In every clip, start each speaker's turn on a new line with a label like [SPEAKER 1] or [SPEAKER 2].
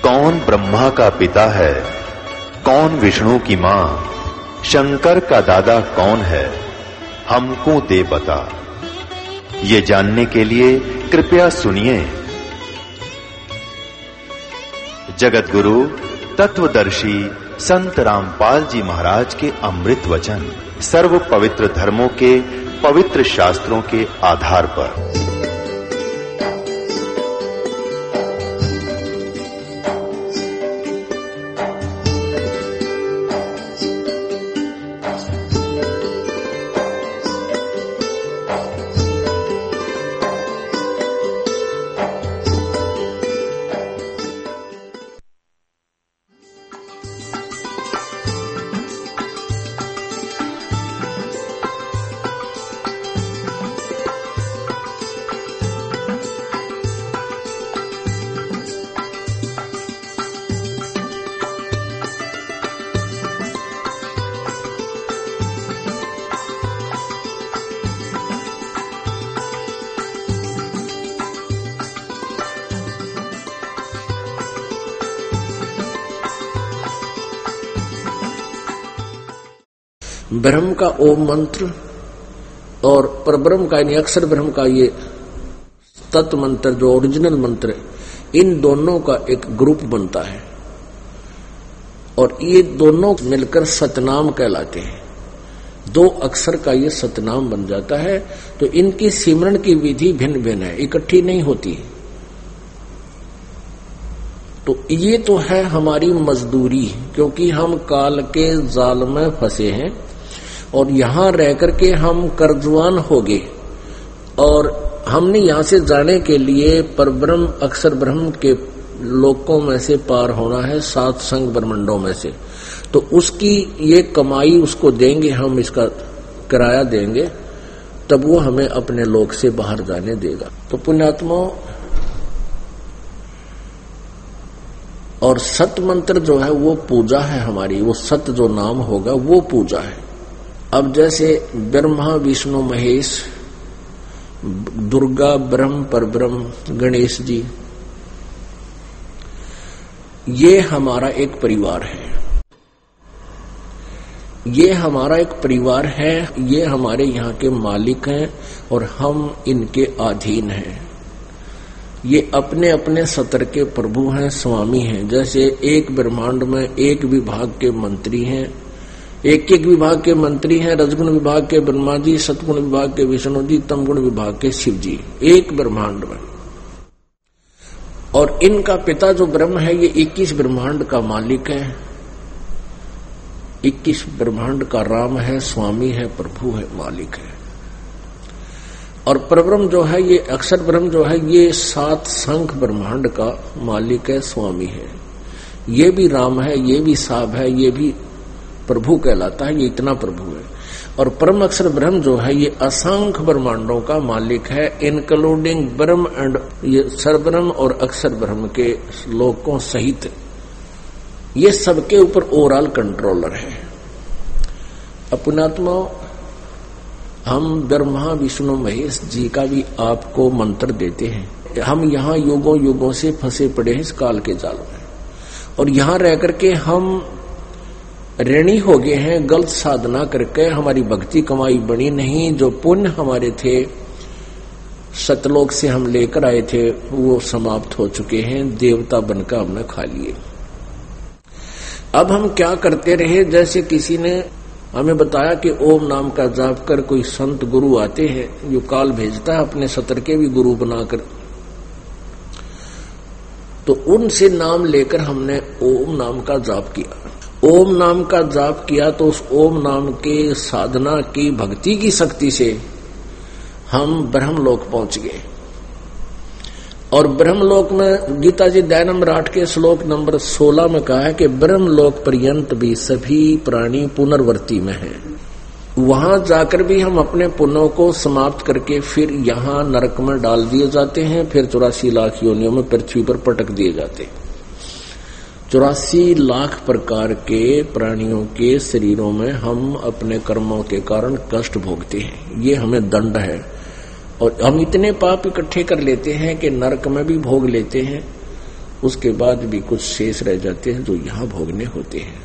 [SPEAKER 1] कौन ब्रह्मा का पिता है, कौन विष्णु की मां, शंकर का दादा कौन है, हमको दे बता। ये जानने के लिए कृपया सुनिए। जगत गुरु तत्वदर्शी संत रामपाल जी महाराज के अमृत वचन सर्व पवित्र धर्मों के पवित्र शास्त्रों के आधार पर।
[SPEAKER 2] ब्रह्म का ओम मंत्र और परब्रह्म का यानी अक्षर ब्रह्म का ये तत्व मंत्र जो ओरिजिनल मंत्र है, इन दोनों का एक ग्रुप बनता है और ये दोनों मिलकर सतनाम कहलाते हैं। दो अक्षर का ये सतनाम बन जाता है। तो इनकी सिमरण की विधि भिन्न भिन्न है, इकट्ठी नहीं होती। तो ये तो है हमारी मजदूरी, क्योंकि हम काल के जाल में फंसे हैं और यहां रह करके हम कर्जवान हो गए और हमने यहां से जाने के लिए परब्रह्म अक्षर ब्रह्म के लोकों में से पार होना है, 7 संग ब्रह्मंडों में से। तो उसकी ये कमाई उसको देंगे, हम इसका किराया देंगे, तब वो हमें अपने लोक से बाहर जाने देगा। तो पुण्यात्मा और सत मंत्र जो है वो पूजा है हमारी, वो सत जो नाम होगा वो पूजा है। अब जैसे ब्रह्मा विष्णु महेश, दुर्गा ब्रह्म परब्रह्म गणेश जी, ये हमारा एक परिवार है, ये हमारा एक परिवार है, ये हमारे यहाँ के मालिक हैं और हम इनके अधीन हैं। ये अपने अपने सत्र के प्रभु हैं, स्वामी हैं। जैसे एक ब्रह्मांड में एक विभाग के मंत्री हैं, एक एक विभाग के मंत्री हैं, रजगुण विभाग के ब्रह्मा जी, सतगुण विभाग के विष्णु जी, तमगुण विभाग के शिव जी, एक ब्रह्मांड में। और इनका पिता जो ब्रह्म है ये 21 ब्रह्मांड का मालिक है, 21 ब्रह्मांड का राम है, स्वामी है, प्रभु है, मालिक है। और परब्रह्म जो है ये अक्षर ब्रह्म जो है ये 7 संख ब्रह्मांड का मालिक है, स्वामी है। ये भी राम है, ये भी साब है, ये भी प्रभु कहलाता है, ये इतना प्रभु है। और परम अक्षर ब्रह्म जो है ये असंख्य ब्रह्मांडों का मालिक है, इंक्लूडिंग ब्रह्म एंड ये सरब्रह्म और अक्षर ब्रह्म के लोकों सहित ये सबके ऊपर ओवरऑल कंट्रोलर है। अपनात्मा हम ब्रह्मा विष्णु महेश जी का भी आपको मंत्र देते हैं। हम यहाँ युगों युगों से फंसे पड़े हैं इस काल के जाल में और यहाँ रह करके हम ऋणी हो गए हैं, गलत साधना करके हमारी भक्ति कमाई बनी नहीं। जो पुण्य हमारे थे सतलोक से हम लेकर आए थे वो समाप्त हो चुके हैं, देवता बनकर हमने खा लिए। अब हम क्या करते रहे, जैसे किसी ने हमें बताया कि ओम नाम का जाप कर कोई संत गुरु आते हैं जो काल भेजता है अपने सत्र के भी गुरु बनाकर, तो उनसे नाम लेकर हमने ओम नाम का जाप किया। ओम नाम का जाप किया तो उस ओम नाम के साधना की भक्ति की शक्ति से हम ब्रह्मलोक पहुंच गए। और ब्रह्मलोक में गीता जी अध्याय नंबर 8 के श्लोक नंबर 16 में कहा है कि ब्रह्मलोक पर्यंत भी सभी प्राणी पुनर्वर्ती में हैं। वहां जाकर भी हम अपने पुण्यों को समाप्त करके फिर यहाँ नरक में डाल दिए जाते हैं, फिर 84 लाख योनियों में पृथ्वी पर पटक दिए जाते हैं। 84 लाख प्रकार के प्राणियों के शरीरों में हम अपने कर्मों के कारण कष्ट भोगते हैं, ये हमें दंड है। और हम इतने पाप इकट्ठे कर लेते हैं कि नरक में भी भोग लेते हैं, उसके बाद भी कुछ शेष रह जाते हैं जो यहाँ भोगने होते हैं।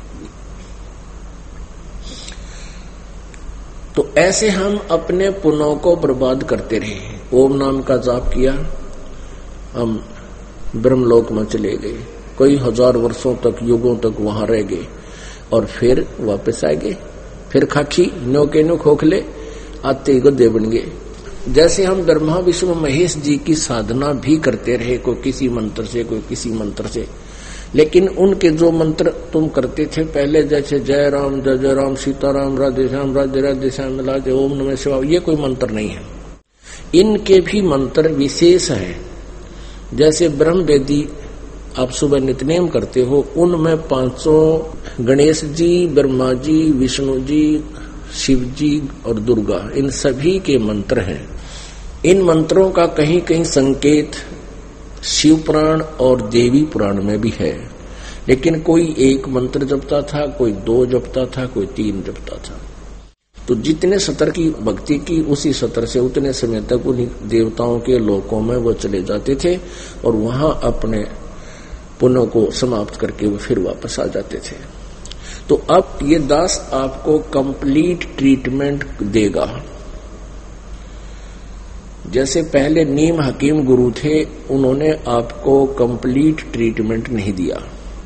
[SPEAKER 2] तो ऐसे हम अपने पुण्यों को बर्बाद करते रहे। ओम नाम का जाप किया, हम ब्रह्मलोक में चले गए, कई हजार वर्षों तक, युगों तक वहां रह गए और फिर वापस आ गए, फिर खाखी नो के नो खोखले आते गद्दे बन गए। जैसे हम ब्रह्मा विष्णु महेश जी की साधना भी करते रहे, कोई किसी मंत्र से, कोई किसी मंत्र से, लेकिन उनके जो मंत्र तुम करते थे पहले, जैसे जय राम जय जय राम, सीताराम, राधे श्याम राधे राधे श्याम, राधे ओम नमः शिवाय, ये कोई मंत्र नहीं है। इनके भी मंत्र विशेष है। जैसे ब्रह्म वेदी आप सुबह नित्यनेम करते हो, उनमें 500 गणेश जी, ब्रह्मा जी, विष्णु जी, शिव जी और दुर्गा, इन सभी के मंत्र हैं। इन मंत्रों का कहीं कहीं संकेत शिव पुराण और देवी पुराण में भी है, लेकिन कोई एक मंत्र जपता था, कोई 2 जपता था, कोई 3 जपता था। तो जितने सतर की भक्ति की, उसी सतर से उतने समय तक उन्हीं देवताओं के लोकों में वो चले जाते थे और वहां अपने पुण्यों को समाप्त करके वो फिर वापस आ जाते थे। तो अब ये दास आपको कंप्लीट ट्रीटमेंट देगा। जैसे पहले नीम हकीम गुरु थे, उन्होंने आपको कंप्लीट ट्रीटमेंट नहीं दिया।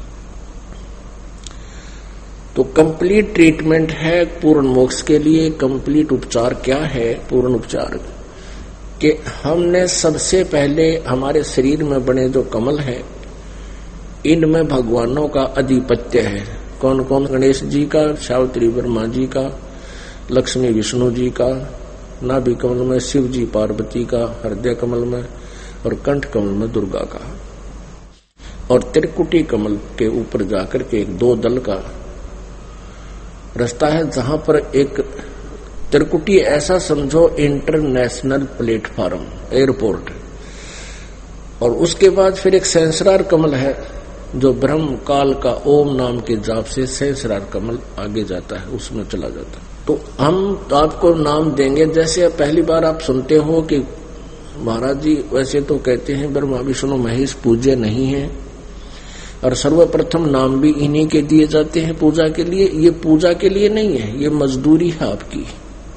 [SPEAKER 2] तो कंप्लीट ट्रीटमेंट है पूर्ण मोक्ष के लिए। कंप्लीट उपचार क्या है? पूर्ण उपचार कि हमने सबसे पहले हमारे शरीर में बने जो कमल है, इनमें भगवानों का अधिपत्य है। कौन कौन? गणेश जी का, सावित्री ब्रह्मा जी का, लक्ष्मी विष्णु जी का, नाभि कमल में शिव जी पार्वती का, हृदय कमल में और कंठ कमल में दुर्गा का, और त्रिकुटी कमल के ऊपर जाकर के एक 2 दल का रास्ता है, जहां पर एक त्रिकुटी ऐसा समझो इंटरनेशनल प्लेटफॉर्म, एयरपोर्ट, और उसके बाद फिर एक सहस्रार कमल है जो ब्रह्म काल का ओम नाम के जाप से सहस्रार कमल आगे जाता है, उसमें चला जाता है। तो हम आपको नाम देंगे। जैसे पहली बार आप सुनते हो कि महाराज जी वैसे तो कहते हैं ब्रह्मा विष्णु महेश पूज्य नहीं है, और सर्वप्रथम नाम भी इन्हीं के दिए जाते हैं पूजा के लिए। ये पूजा के लिए नहीं है, ये मजदूरी है आपकी।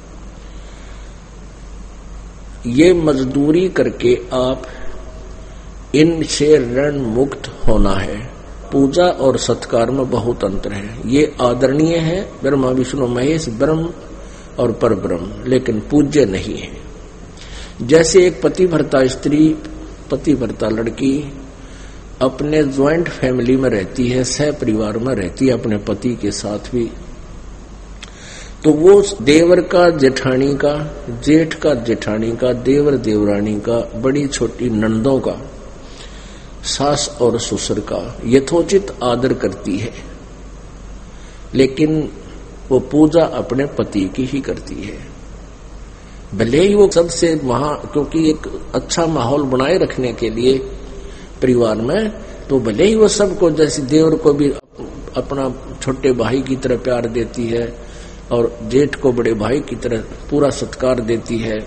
[SPEAKER 2] ये मजदूरी करके आप इनसे ऋण मुक्त होना है। पूजा और सत्कार में बहुत अंतर है। ये आदरणीय है ब्रह्मा विष्णु महेश, ब्रह्म और परब्रह्म, लेकिन पूज्य नहीं है। जैसे एक पतिव्रता स्त्री, पतिव्रता लड़की अपने ज्वाइंट फैमिली में रहती है, सह परिवार में रहती है अपने पति के साथ भी, तो वो देवर का जेठानी का, जेठ का जेठानी का, देवर देवरानी का, बड़ी छोटी नंदों का, सास और ससुर का यथोचित आदर करती है, लेकिन वो पूजा अपने पति की ही करती है। भले ही वो सबसे क्योंकि एक अच्छा माहौल बनाए रखने के लिए परिवार में, तो भले ही वो सबको, जैसे देवर को भी अपना छोटे भाई की तरह प्यार देती है और जेठ को बड़े भाई की तरह पूरा सत्कार देती है,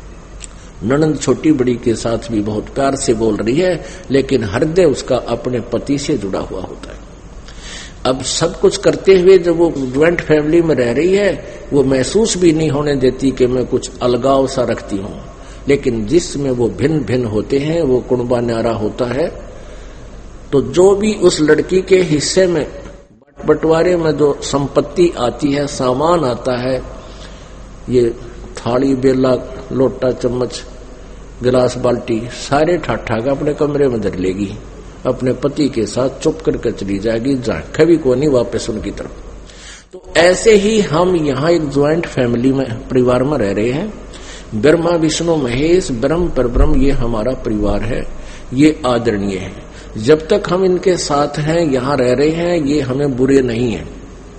[SPEAKER 2] ननंद छोटी बड़ी के साथ भी बहुत प्यार से बोल रही है, लेकिन हृदय उसका अपने पति से जुड़ा हुआ होता है। अब सब कुछ करते हुए जब वो ज्वाइंट फैमिली में रह रही है, वो महसूस भी नहीं होने देती कि मैं कुछ अलगाव सा रखती हूँ, लेकिन जिसमें वो भिन्न भिन्न होते हैं वो कुणबा न्यारा होता है। तो जो भी उस लड़की के हिस्से में बंटवारे में जो संपत्ति आती है, सामान आता है, ये थाली बेला लोटा चम्मच गिलास बाल्टी सारे ठाठा का अपने कमरे में धर लेगी, अपने पति के साथ चुप करके चली जाएगी, झांके भी को नहीं वापस उनकी तरफ। तो ऐसे ही हम यहाँ एक ज्वाइंट फैमिली में, परिवार में रह रहे हैं। ब्रह्मा विष्णु महेश, ब्रह्म परब्रह्म, ये हमारा परिवार है, ये आदरणीय है। जब तक हम इनके साथ हैं, यहाँ रह रहे हैं, ये हमें बुरे नहीं है,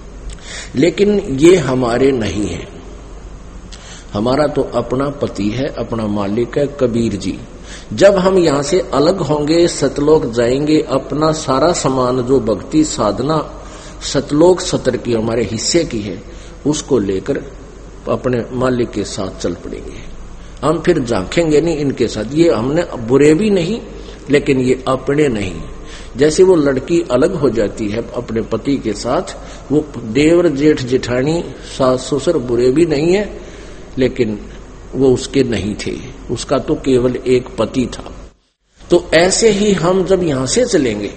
[SPEAKER 2] लेकिन ये हमारे नहीं है। हमारा तो अपना पति है, अपना मालिक है कबीर जी। जब हम यहाँ से अलग होंगे, सतलोक जाएंगे, अपना सारा सामान जो भक्ति साधना सतलोक सतर की हमारे हिस्से की है, उसको लेकर अपने मालिक के साथ चल पड़ेंगे। हम फिर झांकेंगे नहीं इनके साथ। ये हमने बुरे भी नहीं, लेकिन ये अपने नहीं। जैसे वो लड़की अलग हो जाती है अपने पति के साथ, वो देवर जेठ जेठानी सास ससुर बुरे भी नहीं है, लेकिन वो उसके नहीं थे, उसका तो केवल एक पति था। तो ऐसे ही हम जब यहां से चलेंगे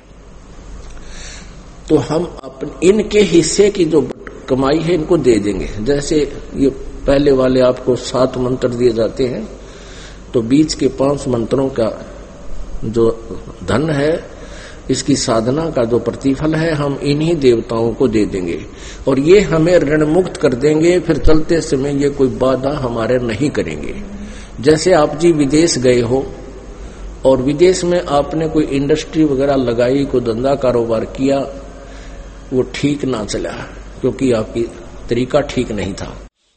[SPEAKER 2] तो हम अपने इनके हिस्से की जो कमाई है इनको दे देंगे। जैसे ये पहले वाले आपको 7 मंत्र दिए जाते हैं, तो बीच के 5 मंत्रों का जो धन है, इसकी साधना का जो प्रतिफल है, हम इन्हीं देवताओं को दे देंगे और ये हमें ऋण मुक्त कर देंगे। फिर चलते समय ये कोई बाधा हमारे नहीं करेंगे। जैसे आप जी विदेश गए हो और विदेश में आपने कोई इंडस्ट्री वगैरह लगाई, कोई धंधा कारोबार किया, वो ठीक ना चला क्योंकि आपकी तरीका ठीक नहीं था।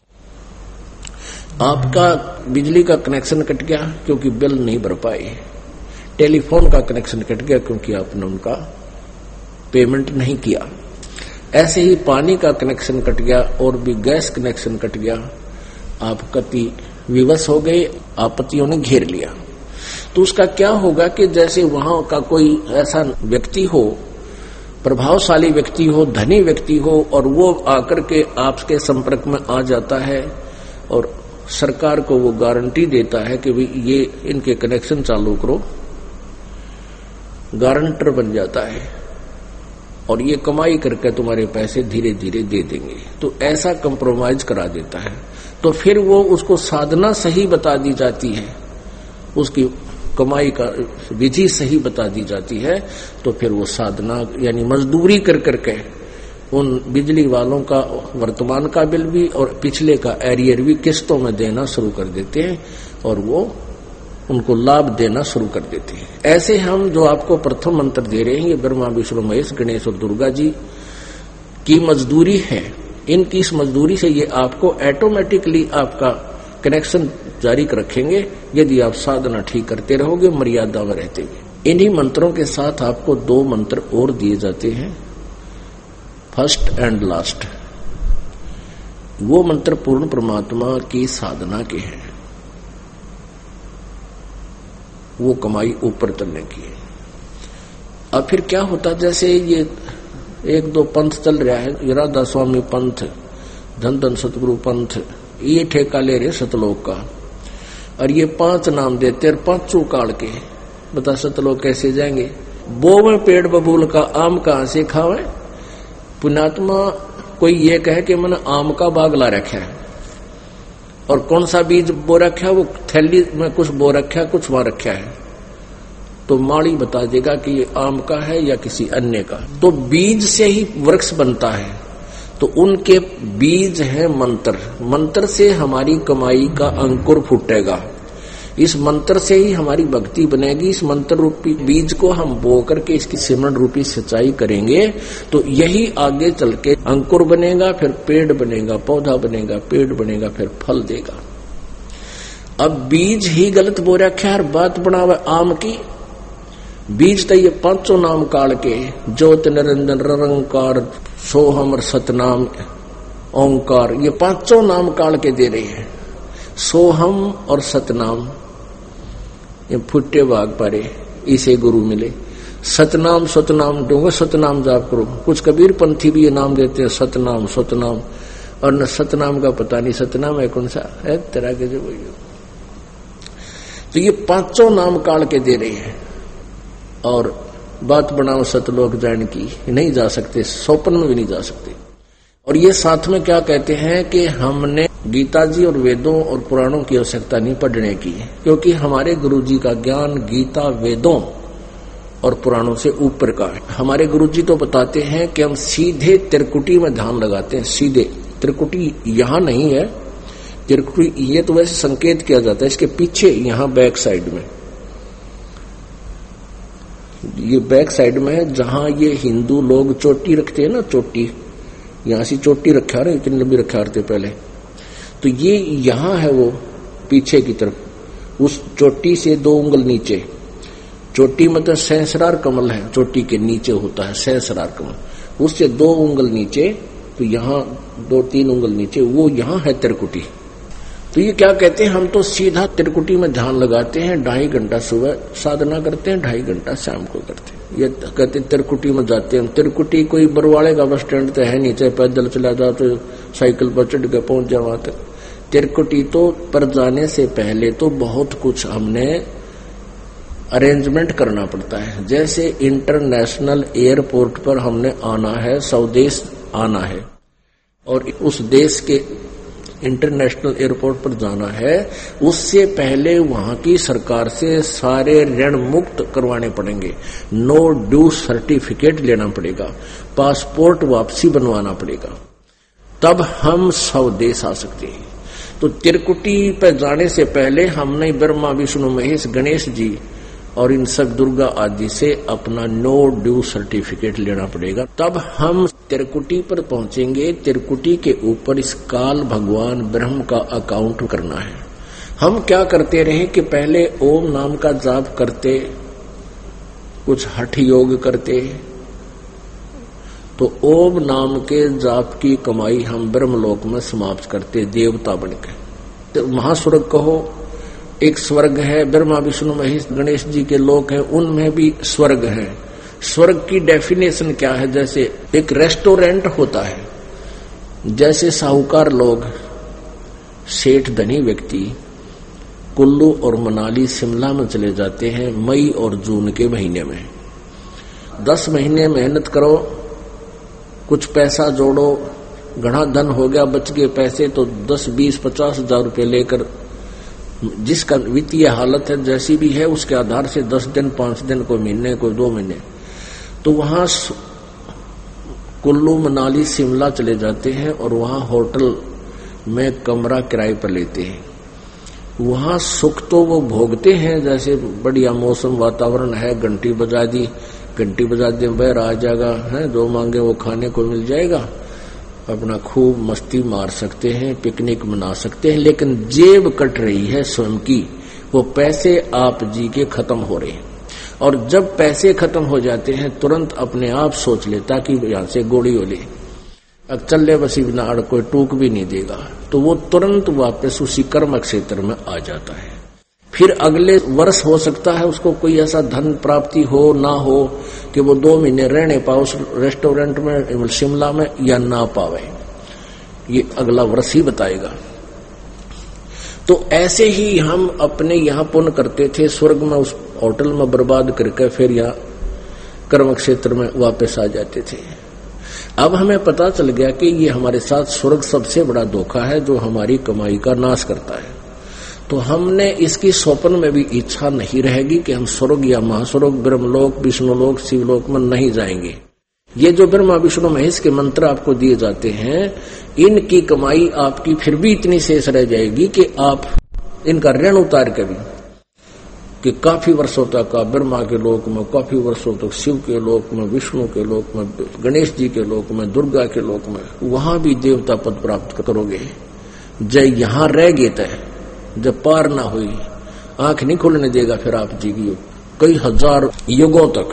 [SPEAKER 2] आपका बिजली का कनेक्शन कट गया क्योंकि बिल नहीं भर पाए, टेलीफोन का कनेक्शन कट गया क्योंकि आपने उनका पेमेंट नहीं किया, ऐसे ही पानी का कनेक्शन कट गया और भी गैस कनेक्शन कट गया, आप कति विवश हो गए, आपत्तियों ने घेर लिया। तो उसका क्या होगा कि जैसे वहां का कोई ऐसा व्यक्ति हो, प्रभावशाली व्यक्ति हो, धनी व्यक्ति हो, और वो आकर के आपके संपर्क में आ जाता है और सरकार को वो गारंटी देता है कि भाई ये इनके कनेक्शन चालू करो, गारंटर बन जाता है और ये कमाई करके तुम्हारे पैसे धीरे धीरे दे देंगे, तो ऐसा कंप्रोमाइज करा देता है। तो फिर वो उसको साधना सही बता दी जाती है, उसकी कमाई का विधि सही बता दी जाती है, तो फिर वो साधना यानी मजदूरी कर करके उन बिजली वालों का वर्तमान का बिल भी और पिछले का एरियर भी किस्तों में देना शुरू कर देते हैं और वो उनको लाभ देना शुरू कर देते हैं। ऐसे हम जो आपको प्रथम मंत्र दे रहे हैं, ये ब्रह्मा विष्णु महेश गणेश और दुर्गा जी की मजदूरी है। इनकी इस मजदूरी से ये आपको ऑटोमेटिकली आपका कनेक्शन जारी रखेंगे यदि आप साधना ठीक करते रहोगे, मर्यादा में रहते हुए। इन्हीं मंत्रों के साथ आपको 2 मंत्र और दिए जाते हैं, फर्स्ट एंड लास्ट। वो मंत्र पूर्ण परमात्मा की साधना के हैं, वो कमाई ऊपर चलने की है। अब फिर क्या होता, जैसे ये 1-2 पंथ चल रहा है, राधा स्वामी पंथ, धन धन सतगुरु पंथ, ये ठेका ले रहे सतलोक का, और ये 5 नाम देते और 5 काल के। बता सतलोक कैसे जाएंगे? बोवे पेड़ बबूल का आम कहां से खावे? पुण्यात्मा कोई ये कहे कि मैंने आम का बाग ला रखा है और कौन सा बीज बो रखा है, वो थैली में कुछ बो रखा है, कुछ वहां रखा है, तो माली बता देगा कि ये आम का है या किसी अन्य का। तो बीज से ही वृक्ष बनता है, तो उनके बीज है मंत्र। मंत्र से हमारी कमाई का अंकुर फूटेगा, इस मंत्र से ही हमारी भक्ति बनेगी। इस मंत्र रूपी बीज को हम बो करके इसकी सिमरन रूपी सिंचाई करेंगे तो यही आगे चल के अंकुर बनेगा, फिर पेड़ बनेगा, पौधा बनेगा, पेड़ बनेगा, फिर फल देगा। अब बीज ही गलत बो रखा है, बात बनावे आम की। बीज तो ये 5 नाम काल के, ज्योत निरंजन निरंकार सोहम और सतनाम ओंकार, ये 5 नाम काल के दे रहे हैं। सोहम और सतनाम ये फुट्टे भाग पारे, इसे गुरु मिले। सतनाम सतनाम दूंगा, सतनाम जाप करो। कुछ कबीर पंथी भी ये नाम देते हैं, सतनाम सतनाम, और न सतनाम का पता नहीं सतनाम है कौन सा है तरह के जो। तो ये 5 नाम काल के दे रहे हैं और बात बनाओ सतलोक जान की, नहीं जा सकते, स्वप्न में भी नहीं जा सकते। और ये साथ में क्या कहते हैं कि हमने गीता जी और वेदों और पुराणों की आवश्यकता नहीं पढ़ने की, क्योंकि हमारे गुरु जी का ज्ञान गीता, वेदों और पुराणों से ऊपर का है। हमारे गुरु जी तो बताते हैं कि हम सीधे त्रिकुटी में ध्यान लगाते हैं, सीधे। त्रिकुटी यहाँ नहीं है, त्रिकुटी ये तो वैसे संकेत किया जाता है, इसके पीछे यहाँ बैक साइड में, ये बैक साइड में है जहां ये हिंदू लोग चोटी रखते हैं ना, चोटी यहां से चोटी रखा रहे, इतनी लंबी रखा रहे पहले, तो ये यहां है वो पीछे की तरफ, उस चोटी से 2 उंगल नीचे। चोटी मतलब सहस्रार कमल है, चोटी के नीचे होता है सहस्रार कमल, उससे 2 उंगल नीचे, तो यहाँ 2-3 उंगल नीचे, वो यहाँ है त्रिकुटी। तो ये क्या कहते हैं, हम तो सीधा त्रिकुटी में ध्यान लगाते हैं, 2.5 घंटा सुबह साधना करते हैं, 2.5 घंटा शाम को करते हैं। ये कहते तिरकुटी में जाते हैं। तिरकुटी कोई बरवाड़े का बस स्टैंड तो है नहीं, चाहे पैदल चला जाओ तो साइकिल पर चढ़ के पहुंच जाओ वहां तक। तिरकुटी तो पर जाने से पहले तो बहुत कुछ हमने अरेंजमेंट करना पड़ता है। जैसे इंटरनेशनल एयरपोर्ट पर हमने आना है, स्वदेश आना है और उस देश के इंटरनेशनल एयरपोर्ट पर जाना है, उससे पहले वहां की सरकार से सारे ऋण मुक्त करवाने पड़ेंगे, नो ड्यू सर्टिफिकेट लेना पड़ेगा, पासपोर्ट वापसी बनवाना पड़ेगा, तब हम स्वदेश आ सकते हैं। तो तिरकुटी पर जाने से पहले हमने ब्रह्मा विष्णु महेश गणेश जी और इन सब दुर्गा आदि से अपना नो ड्यू सर्टिफिकेट लेना पड़ेगा, तब हम तिरकुटी पर पहुंचेंगे। तिरकुटी के ऊपर इस काल भगवान ब्रह्म का अकाउंट करना है। हम क्या करते रहे कि पहले ओम नाम का जाप करते, कुछ हठ योग करते, तो ओम नाम के जाप की कमाई हम ब्रह्मलोक में समाप्त करते देवता बनकर। तो महास्वर्ग कहो, एक स्वर्ग है, ब्रह्मा विष्णु महेश गणेश जी के लोक हैं, उनमें भी स्वर्ग है। स्वर्ग की डेफिनेशन क्या है? जैसे एक रेस्टोरेंट होता है, जैसे साहूकार लोग, सेठ धनी व्यक्ति कुल्लू और मनाली शिमला में चले जाते हैं मई और जून के महीने में। 10 महीने मेहनत करो, कुछ पैसा जोड़ो, घना धन हो गया, बच गए पैसे, तो 10, 20, 50 हजार रुपये लेकर जिसका वित्तीय हालत है जैसी भी है उसके आधार से 10 दिन, 5 दिन, कोई महीने, कोई 2 महीने, तो वहां कुल्लू मनाली शिमला चले जाते हैं और वहां होटल में कमरा किराए पर लेते हैं। वहां सुख तो वो भोगते हैं, जैसे बढ़िया मौसम वातावरण है, घंटी बजा दी बैर आ जाएगा है, जो मांगे वो खाने को मिल जाएगा, अपना खूब मस्ती मार सकते हैं, पिकनिक मना सकते हैं। लेकिन जेब कट रही है स्वयं की, वो पैसे आप जी के खत्म हो रहे हैं। और जब पैसे खत्म हो जाते हैं तुरंत अपने आप सोच लेता कि यहां से गोली हो ले, अब चल बसी बिना अड़ कोई टूक भी नहीं देगा, तो वो तुरंत वापस उसी कर्म क्षेत्र में आ जाता है। फिर अगले वर्ष हो सकता है उसको कोई ऐसा धन प्राप्ति हो ना हो कि वो 2 महीने रहने पाओ उस रेस्टोरेंट में शिमला में, या ना पावे, ये अगला वर्ष ही बताएगा। तो ऐसे ही हम अपने यहाँ पुण्य करते थे, स्वर्ग में उस होटल में बर्बाद करके फिर यहाँ कर्म क्षेत्र में वापस आ जाते थे। अब हमें पता चल गया कि ये हमारे साथ स्वर्ग सबसे बड़ा धोखा है जो हमारी कमाई का नाश करता है। तो हमने इसकी स्वप्न में भी इच्छा नहीं रहेगी कि हम स्वर्ग या महास्वर्ग, ब्रह्मलोक, विष्णुलोक, शिवलोक में नहीं जाएंगे। ये जो ब्रह्मा विष्णु महेश के मंत्र आपको दिए जाते हैं, इनकी कमाई आपकी फिर भी इतनी शेष रह जाएगी कि आप इनका ऋण उतार के भी, कि काफी वर्षों तक आप ब्रह्मा के लोक में, काफी वर्षों तक शिव के लोक में, विष्णु के लोक में, गणेश जी के लोक में, दुर्गा के लोक में, वहां भी देवता पद प्राप्त करोगे। जय यहां रह गए तय, जब पार ना हुई, आंख नहीं खोलने देगा फिर आप जी की कई हजार युगों तक।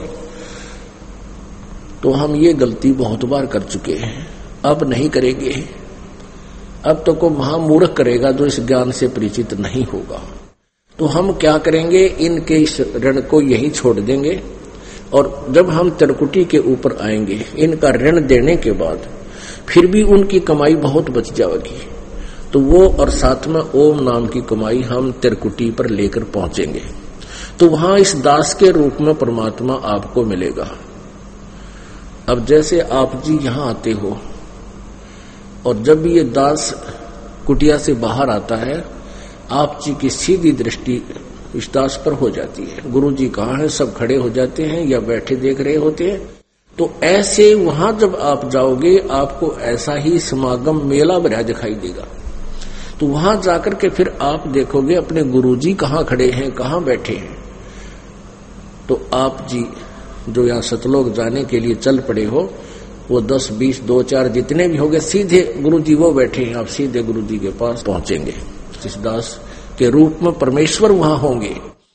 [SPEAKER 2] तो हम ये गलती बहुत बार कर चुके हैं, अब नहीं करेंगे। अब तो को महामूर्ख करेगा जो इस ज्ञान से परिचित नहीं होगा। तो हम क्या करेंगे, इनके इस ऋण को यही छोड़ देंगे और जब हम तिरकुटी के ऊपर आएंगे, इनका ऋण देने के बाद फिर भी उनकी कमाई बहुत बच जाएगी, तो वो और साथ में ओम नाम की कमाई हम तिरकुटी पर लेकर पहुंचेंगे। तो वहां इस दास के रूप में परमात्मा आपको मिलेगा। अब जैसे आप जी यहां आते हो और जब भी ये दास कुटिया से बाहर आता है, आप जी की सीधी दृष्टि इस दास पर हो जाती है। गुरु जी कहाँ है, सब खड़े हो जाते हैं या बैठे देख रहे होते हैं। तो ऐसे वहां जब आप जाओगे आपको ऐसा ही समागम मेला भरा दिखाई देगा। तो वहां जाकर के फिर आप देखोगे अपने गुरुजी कहाँ खड़े हैं, कहाँ बैठे हैं। तो आप जी जो यहाँ सतलोक जाने के लिए चल पड़े हो, वो 10, 20, 2, 4 जितने भी होंगे, सीधे गुरुजी वो बैठे हैं, आप सीधे गुरुजी के पास पहुंचेंगे। इस दास के रूप में परमेश्वर वहां होंगे।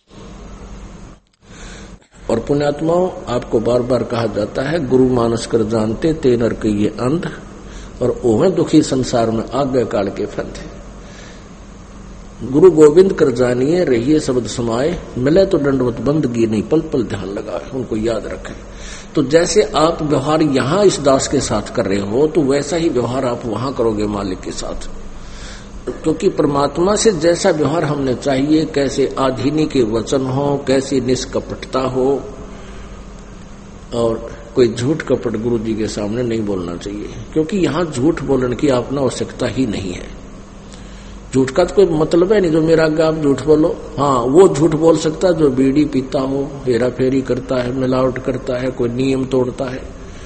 [SPEAKER 2] और पुण्यात्माओं, आपको बार बार कहा जाता है, गुरु मानस कर जानते ते नर के ये अंध, और ओहे दुखी संसार में आज्ञा काल के फंद। गुरु गोविंद कर जानिए रहिए शब्द समाये, मिले तो दंडवत बंदगी नहीं पल पल ध्यान लगाए, उनको याद रखें। तो जैसे आप व्यवहार यहाँ इस दास के साथ कर रहे हो तो वैसा ही व्यवहार आप वहां करोगे मालिक के साथ, क्योंकि परमात्मा से जैसा व्यवहार हमने चाहिए, कैसे आधीनी के वचन हो, कैसी निष्कपटता हो, और कोई झूठ कपट गुरु जी के सामने नहीं बोलना चाहिए, क्योंकि यहाँ झूठ बोलने की आपने आवश्यकता ही नहीं है। झूठ का तो कोई मतलब है नहीं, जो मेरा आगे आप झूठ बोलो। हाँ, वो झूठ बोल सकता है जो बीड़ी पीता हो, हेरा फेरी करता है, मिलावट करता है, कोई नियम तोड़ता है,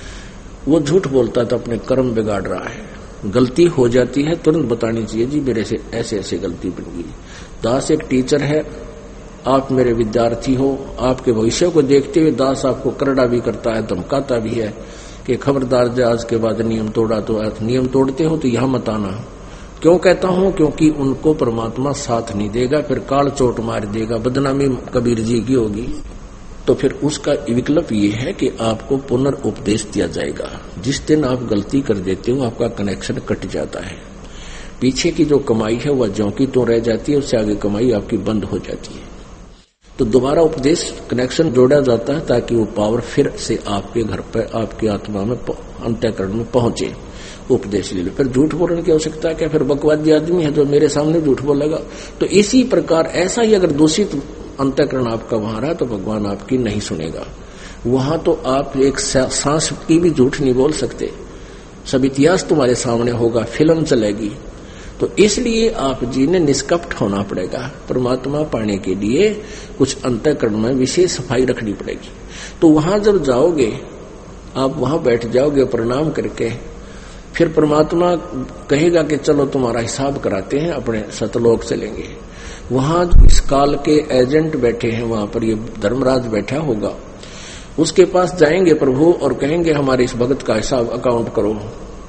[SPEAKER 2] वो झूठ बोलता है तो अपने कर्म बिगाड़ रहा है। गलती हो जाती है तुरंत बतानी चाहिए, जी मेरे से ऐसे ऐसे गलती बन गई। दास एक टीचर है, आप मेरे विद्यार्थी हो, आपके भविष्य को देखते हुए दास आपको करड़ा भी करता है, धमकाता भी है कि खबरदार जो आज के बाद नियम तोड़ा तो नियम तोड़ते हो तो यहां मत आना। क्यों कहता हूं? क्योंकि उनको परमात्मा साथ नहीं देगा, फिर काल चोट मार देगा, बदनामी कबीर जी की होगी। तो फिर उसका विकल्प ये है कि आपको पुनर्उपदेश दिया जाएगा। जिस दिन आप गलती कर देते हो आपका कनेक्शन कट जाता है, पीछे की जो कमाई है वह ज्यों की तो रह जाती है, उससे आगे कमाई आपकी बंद हो जाती है। तो दोबारा उपदेश कनेक्शन जोड़ा जाता है ताकि वो पावर फिर से आपके घर पर, आपकी आत्मा में, अंतःकरण में पहुंचे। उपदेश ले लो, फिर झूठ बोलने की आवश्यकता है क्या? फिर बकवादी आदमी है जो मेरे सामने झूठ बोलेगा। तो इसी प्रकार ऐसा ही अगर दूषित अंतःकरण आपका वहां रहा तो भगवान आपकी नहीं सुनेगा। वहां तो आप एक सांस की भी झूठ नहीं बोल सकते, सब इतिहास तुम्हारे सामने होगा, फिल्म चलेगी। तो इसलिए आप जी ने निष्कपट होना पड़ेगा। परमात्मा पाने के लिए कुछ अंतःकरण में विशेष सफाई रखनी पड़ेगी। तो वहां जब जाओगे, आप वहां बैठ जाओगे प्रणाम करके, फिर परमात्मा कहेगा कि चलो तुम्हारा हिसाब कराते हैं, अपने सतलोक चलेंगे। वहां इस काल के एजेंट बैठे हैं, वहां पर ये धर्मराज बैठा होगा, उसके पास जाएंगे प्रभु और कहेंगे हमारे इस भगत का हिसाब अकाउंट करो,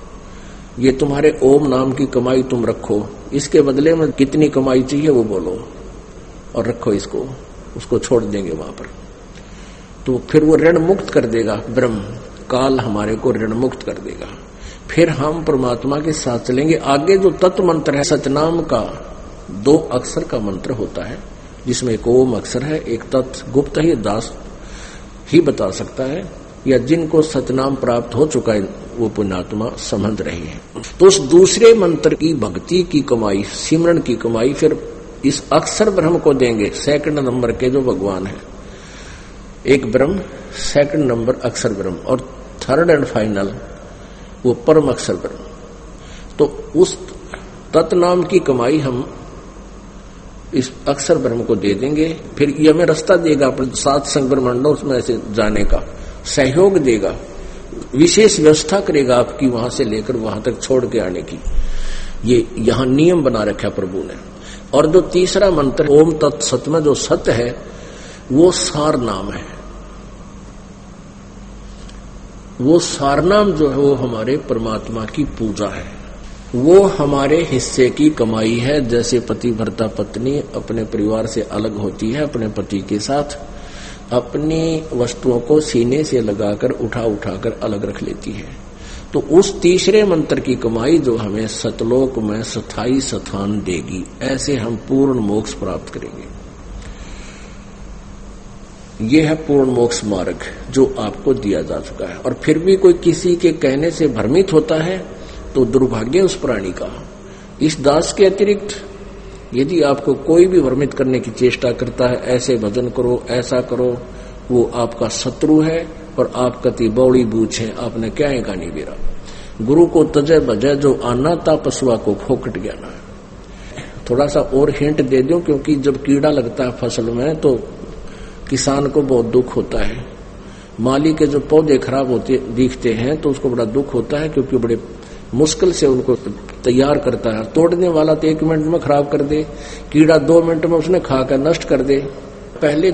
[SPEAKER 2] ये तुम्हारे ओम नाम की कमाई तुम रखो, इसके बदले में कितनी कमाई चाहिए वो बोलो और रखो इसको, उसको छोड़ देंगे वहां पर। तो फिर वो ऋण मुक्त कर देगा, ब्रह्म काल हमारे को ऋण मुक्त कर देगा। फिर हम परमात्मा के साथ चलेंगे। आगे जो तत्व मंत्र है, सतनाम का 2 अक्षर का मंत्र होता है, जिसमें एक ओम अक्षर है, एक तत्व गुप्त है, दास ही बता सकता है, या जिनको सतनाम प्राप्त हो चुका है वो पुण्यात्मा समझ रहे हैं। तो उस दूसरे मंत्र की भक्ति की कमाई, सिमरन की कमाई फिर इस अक्षर ब्रह्म को देंगे। सेकंड नंबर के जो भगवान है, एक ब्रह्म, सेकंड नंबर अक्षर ब्रह्म, और थर्ड एंड फाइनल वो परम अक्षर ब्रह्म। तो उस तत्नाम की कमाई हम इस अक्षर ब्रह्म को दे देंगे। फिर ये हमें रास्ता देगा, 7 संग ब्रह्मांडों उसमें से जाने का सहयोग देगा, विशेष व्यवस्था करेगा आपकी वहां से लेकर वहां तक छोड़ के आने की। ये यहां नियम बना रखा प्रभु ने। और जो तीसरा मंत्र ओम तत्सत में जो सत्य है वो सार नाम है। वो सारनाम जो है वो हमारे परमात्मा की पूजा है, वो हमारे हिस्से की कमाई है। जैसे पति भर्ता पत्नी अपने परिवार से अलग होती है, अपने पति के साथ अपनी वस्तुओं को सीने से लगाकर उठा उठाकर अलग रख लेती है, तो उस तीसरे मंत्र की कमाई जो हमें सतलोक में स्थायी स्थान देगी, ऐसे हम पूर्ण मोक्ष प्राप्त करेंगे। यह है पूर्ण मोक्ष मार्ग जो आपको दिया जा चुका है। और फिर भी कोई किसी के कहने से भ्रमित होता है तो दुर्भाग्य उस प्राणी का। इस दास के अतिरिक्त यदि आपको कोई भी भ्रमित करने की चेष्टा करता है, ऐसे भजन करो, ऐसा करो, वो आपका शत्रु है और आप कति बौड़ी बूझ है, आपने क्या है कहानी बेरा। गुरु को तजय बजय जो आना ता पशुआ को फोकट ज्ञाना। थोड़ा सा और हिंट दे दूं, क्योंकि जब कीड़ा लगता है फसल में तो किसान को बहुत दुख होता है। माली के जो पौधे खराब होते दिखते हैं तो उसको बड़ा दुख होता है, क्योंकि बड़े मुश्किल से उनको तैयार करता है। तोड़ने वाला तो 1 मिनट में खराब कर दे, कीड़ा 2 मिनट में उसने खाकर नष्ट कर दे। पहले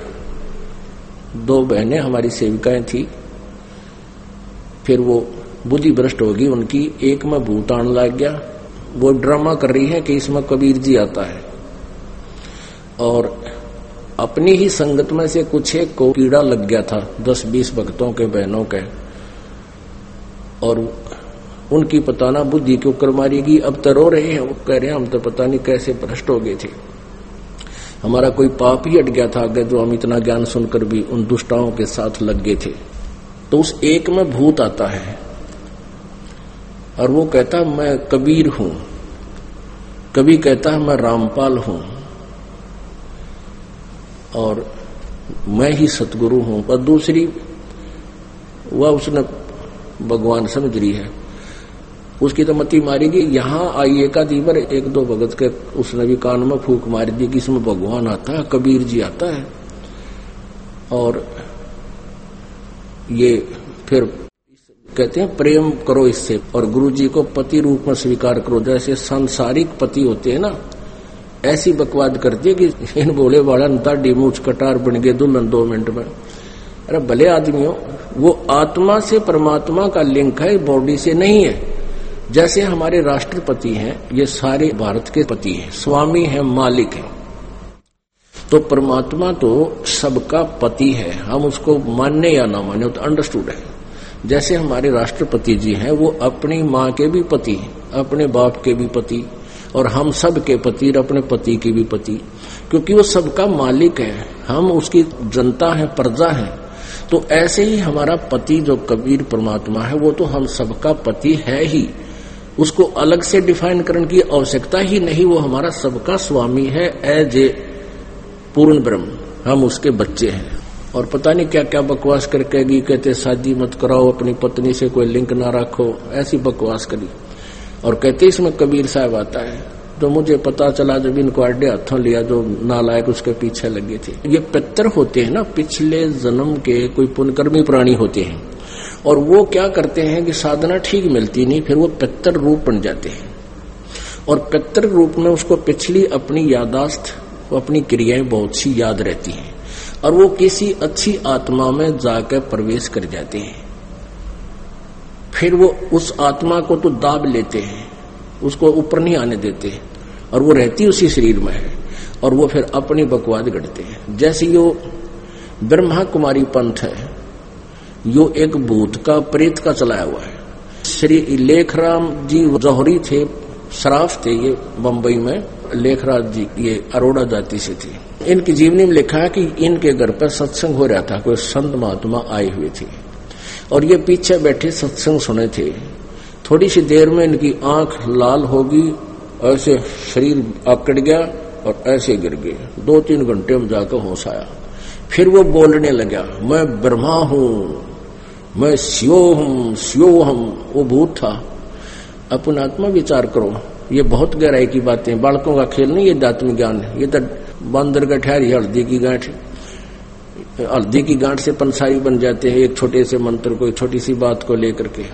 [SPEAKER 2] दो बहनें हमारी सेविकाएं थी, फिर वो बुद्धि भ्रष्ट होगी उनकी, एक में भूत आने लग गया। वो ड्रामा कर रही है कि इसमें कबीर जी आता है, और अपनी ही संगत में से कुछ एक को कीड़ा लग गया था, 10-20 भक्तों के, बहनों के, और उनकी पता ना बुद्धि क्यों कर मारेगी। अब तो रो रहे हैं, वो कह रहे हैं हम तो पता नहीं कैसे भ्रष्ट हो गए थे, हमारा कोई पाप ही अट गया था आगे, जो हम इतना ज्ञान सुनकर भी उन दुष्टाओं के साथ लग गए थे। तो उस एक में भूत आता है और वो कहता मैं कबीर हूं, कभी कहता है मैं रामपाल हूं और मैं ही सतगुरु हूं। पर दूसरी वह उसने भगवान समझ रही है, उसकी तो मती मारेगी। यहां आई एक आधी बार एक दो भगत के उसने भी कान में फूंक मार दी कि इसमें भगवान आता है, कबीर जी आता है। और ये फिर कहते हैं प्रेम करो इससे और गुरु जी को पति रूप में स्वीकार करो। जैसे सांसारिक पति होते हैं ना, ऐसी बकवाद करती है कि इन बोले वाला दाढ़ी मूछ कटार बन गए दुल्हन 2 मिनट में। अरे भले आदमियों, वो आत्मा से परमात्मा का लिंक है, बॉडी से नहीं है। जैसे हमारे राष्ट्रपति हैं, ये सारे भारत के पति हैं, स्वामी हैं, मालिक हैं। तो परमात्मा तो सबका पति है, हम उसको मानने या ना माने तो अंडरस्टूड है। जैसे हमारे राष्ट्रपति जी हैं, वो अपनी माँ के भी पति, अपने बाप के भी पति, और हम सब के पति और अपने पति के भी पति, क्योंकि वो सबका मालिक है, हम उसकी जनता है, प्रजा है। तो ऐसे ही हमारा पति जो कबीर परमात्मा है, वो तो हम सबका पति है ही, उसको अलग से डिफाइन करने की आवश्यकता ही नहीं। वो हमारा सबका स्वामी है, एज ए पूर्ण ब्रह्म, हम उसके बच्चे हैं। और पता नहीं क्या क्या बकवास करके कहते शादी मत कराओ, अपनी पत्नी से कोई लिंक ना रखो, ऐसी बकवास करी। और कहते इसमें कबीर साहब आता है। तो मुझे पता चला जब इनको आडे हाथों लिया, जो नालायक उसके पीछे लगे थे। ये पितर होते हैं ना, पिछले जन्म के कोई पुण्यकर्मी प्राणी होते हैं, और वो क्या करते हैं कि साधना ठीक मिलती नहीं, फिर वो पितर रूप बन जाते हैं। और पितर रूप में उसको पिछली अपनी यादाश्त, अपनी क्रियाएं बहुत सी याद रहती हैं, और वो किसी अच्छी आत्मा में जाकर प्रवेश कर जाते हैं। फिर वो उस आत्मा को तो दाब लेते हैं, उसको ऊपर नहीं आने देते, और वो रहती उसी शरीर में है, और वो फिर अपनी बकवाद गढ़ते हैं। जैसे यो ब्रह्मा कुमारी पंथ है, यो एक भूत का, प्रेत का चलाया हुआ है। श्री लेखराम जी जौहरी थे, शराफ थे ये बंबई में। लेखराज जी ये अरोड़ा जाति से थे। इनकी जीवनी में लिखा है कि इनके घर पर सत्संग हो रहा था, कोई संत महात्मा आए हुए थे, और ये पीछे बैठे सत्संग सुने थे। थोड़ी सी देर में इनकी आंख लाल होगी, ऐसे शरीर आकड़ गया और ऐसे गिर गए। 2-3 घंटे में जाकर होश आया। फिर वो बोलने लगा, मैं ब्रह्मा हूं, मैं शिवोहम। वो भूत था। अपन आत्मा विचार करो, ये बहुत गहराई की बातें, बालकों का खेल नहीं, ये आत्म ज्ञान है। ये तो बंदर का ठहरी हल्दी की गांठ, हल्दी की गांठ से पंसारी बन जाते हैं एक छोटे से मंत्र को, एक छोटी सी बात को लेकर के।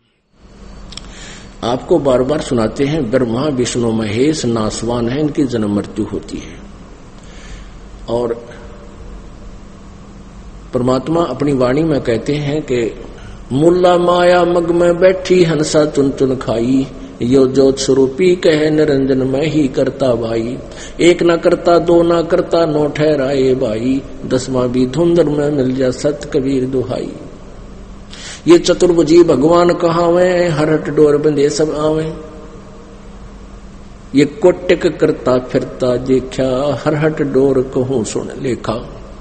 [SPEAKER 2] आपको बार बार सुनाते हैं, ब्रह्मा विष्णु महेश नासवान है, इनकी जन्म मृत्यु होती है। और परमात्मा अपनी वाणी में कहते हैं कि मुल्ला माया मग में बैठी हंसा चुन चुन खाई, यो जोत स्वरूपी कहे निरंजन में ही करता भाई। एक ना करता, दो ना करता, 9 ठहराए भाई, 10वां भी धुंधर में मिल जा सत कबीर दुहाई। ये चतुर्भुजी भगवान कहावे, हरहट डोर बंधे सब आवे। ये कोटिक करता फिरता देखा, हरहट डोर कहूं सुन लेखा।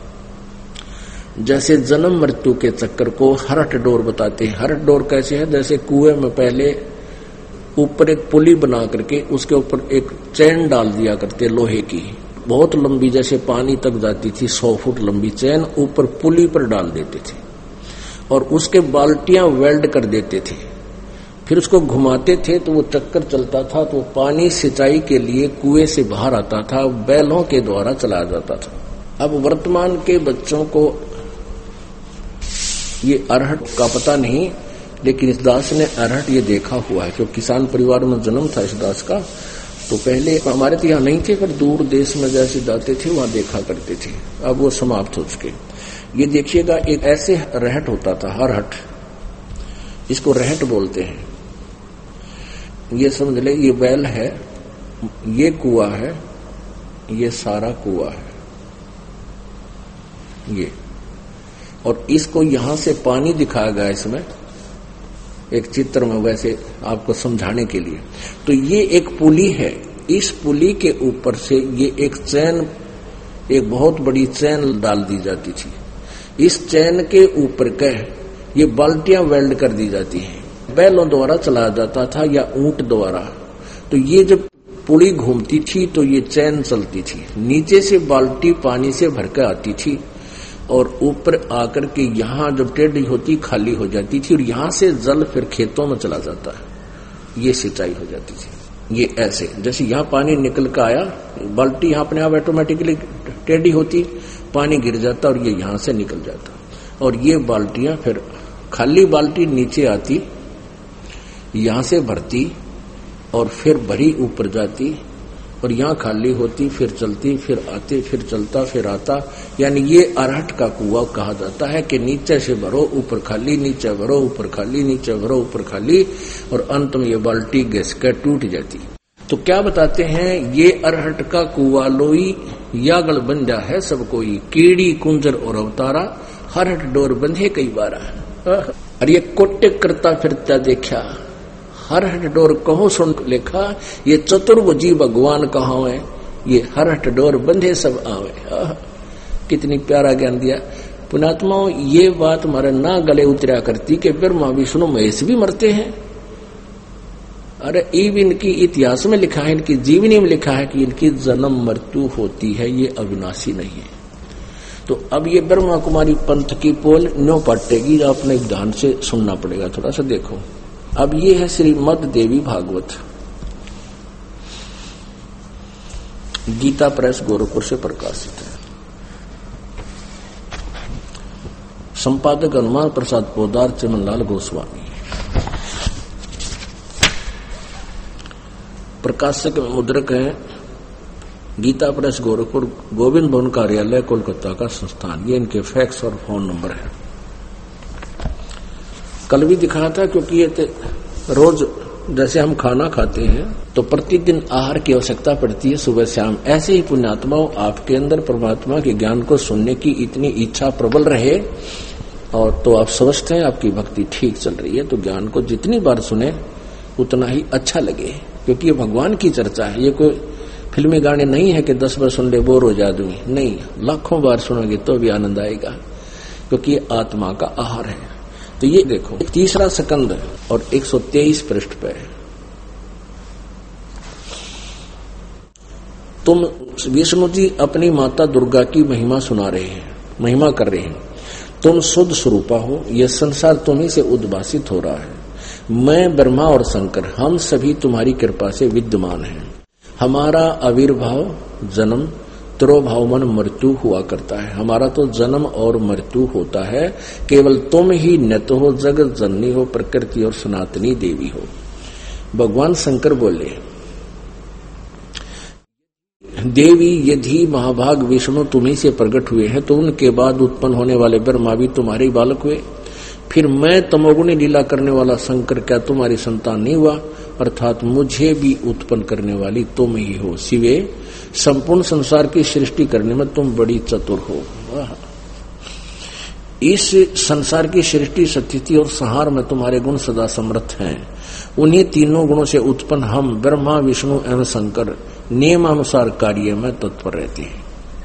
[SPEAKER 2] जैसे जन्म मृत्यु के चक्कर को हरहट डोर बताते हैं। हरहट डोर कैसे है? जैसे कुएं में पहले ऊपर एक पुली बना करके उसके ऊपर एक चैन डाल दिया करते लोहे की, बहुत लंबी, जैसे पानी तक जाती थी, 100 फुट लंबी चैन ऊपर पुली पर डाल देते थे, और उसके बाल्टियां वेल्ड कर देते थे। फिर उसको घुमाते थे तो वो चक्कर चलता था, तो पानी सिंचाई के लिए कुएं से बाहर आता था, बैलों के द्वारा चलाया जाता था। अब वर्तमान के बच्चों को ये अरहट का पता नहीं, लेकिन इस दास ने अरहट ये देखा हुआ है, क्योंकि किसान परिवार में जन्म था इस दास का। तो पहले हमारे तो यहाँ नहीं थे, पर दूर देश में जैसे जाते थे वहां देखा करते थे। अब वो समाप्त हो चुके। ये देखिएगा, एक ऐसे रहट होता था, हरहट, इसको रहट बोलते हैं। ये समझ ले, ये बैल है, ये कुआं है, ये सारा कुआं है ये, और इसको यहां से पानी दिखाया गया इसमें, एक चित्र में वैसे आपको समझाने के लिए। तो ये एक पुली है, इस पुली के ऊपर से ये एक चैन, एक बहुत बड़ी चैन डाल दी जाती थी। इस चैन के ऊपर कह ये बाल्टियां वेल्ड कर दी जाती हैं, बैलों द्वारा चलाया जाता था या ऊंट द्वारा। तो ये जब पुली घूमती थी तो ये चैन चलती थी, नीचे से बाल्टी पानी से भरकर आती थी और ऊपर आकर के यहाँ जब टेढ़ी होती खाली हो जाती थी और यहाँ से जल फिर खेतों में चला जाता है, ये सिंचाई हो जाती थी। ये ऐसे जैसे यहाँ पानी निकल कर आया, बाल्टी यहाँ अपने आप ऑटोमेटिकली टेढ़ी होती, पानी गिर जाता और ये यहाँ से निकल जाता और ये बाल्टियां फिर खाली बाल्टी नीचे आती, यहाँ से भरती और फिर भरी ऊपर जाती और यहाँ खाली होती, फिर चलती, फिर आती, फिर चलता, फिर आता। यानी ये अरहट का कुआं कहा जाता है कि नीचे से भरो ऊपर खाली, नीचे भरो ऊपर खाली, नीचे भरो ऊपर खाली और अंत में ये बाल्टी घिस कर टूट जाती। तो क्या बताते हैं, ये अरहट का कुआं लोई या गल बंधा है सब कोई, कीड़ी कुंजर और अवतारा, हरहट डोर बंधे कई बार। अरे ये कोटे करता फिरता देखा, हरहट डोर कहो सुन लेखा, ये चतुर्भुजी भगवान कहाँ है, ये हरहट डोर बंधे सब आवे। कितनी प्यारा ज्ञान दिया पुण्यात्माओं। ये बात हमारे ना गले उतरा करती कि ब्रह्मा विष्णु महेश भी मरते हैं। अरे इनकी इतिहास में लिखा है, इनकी जीवनी में लिखा है कि इनकी जन्म मृत्यु होती है, ये अविनाशी नहीं है। तो अब ये ब्रह्मा कुमारी पंथ की पोल न्यों पटेगी, आपने ध्यान से सुनना पड़ेगा, थोड़ा सा देखो। अब ये है श्रीमद् देवी भागवत, गीता प्रेस गोरखपुर से प्रकाशित है। संपादक हनुमान प्रसाद पोदार, चमनलाल गोस्वामी। प्रकाशक मुद्रक है गीता प्रेस गोरखपुर, गोविंद भवन कार्यालय कोलकाता का संस्थान। ये इनके फैक्स और फोन नंबर है। कल भी दिखाया था, क्योंकि ये रोज जैसे हम खाना खाते हैं तो प्रतिदिन आहार की आवश्यकता पड़ती है सुबह शाम, ऐसे ही पुण्यात्माओं आपके अंदर परमात्मा के ज्ञान को सुनने की इतनी इच्छा प्रबल रहे और तो आप समझते हैं आपकी भक्ति ठीक चल रही है। तो ज्ञान को जितनी बार सुने उतना ही अच्छा लगे, क्योंकि ये भगवान की चर्चा है। ये कोई फिल्मी गाने नहीं है कि 10 बार सुन ले बोर हो जा आदमी, नहीं, लाखों बार सुनोगे तो भी आनंद आएगा, क्योंकि ये आत्मा का आहार है। तो ये देखो, तीसरा स्कंद और 123 पृष्ठ पे तुम विष्णु जी अपनी माता दुर्गा की महिमा सुना रहे हैं, महिमा कर रहे हैं। तुम शुद्ध स्वरूपा हो, यह संसार तुम्ही से उद्भासित हो रहा है। मैं ब्रह्मा और शंकर हम सभी तुम्हारी कृपा से विद्यमान हैं। हमारा आविर्भाव जन्म तिरोभाव मन मृत्यु हुआ करता है। हमारा तो जन्म और मृत्यु होता है, केवल तुम ही नित हो, जगत जननी हो, प्रकृति और सनातनी देवी हो। भगवान शंकर बोले, देवी यदि महाभाग विष्णु तुम्ही से प्रकट हुए हैं तो उनके बाद उत्पन्न होने वाले ब्रह्मा भी तुम्हारे बालक हुए। फिर मैं तमोगुणी लीला करने वाला शंकर क्या तुम्हारी संतान नहीं हुआ? अर्थात मुझे भी उत्पन्न करने वाली तुम ही हो। शिवे, संपूर्ण संसार की सृष्टि करने में तुम बड़ी चतुर हो। इस संसार की सृष्टि, स्थिति और संहार में तुम्हारे गुण सदा समर्थ हैं। उन्हीं तीनों गुणों से उत्पन्न हम ब्रह्मा विष्णु एवं शंकर नियमानुसार कार्य में तत्पर रहते हैं।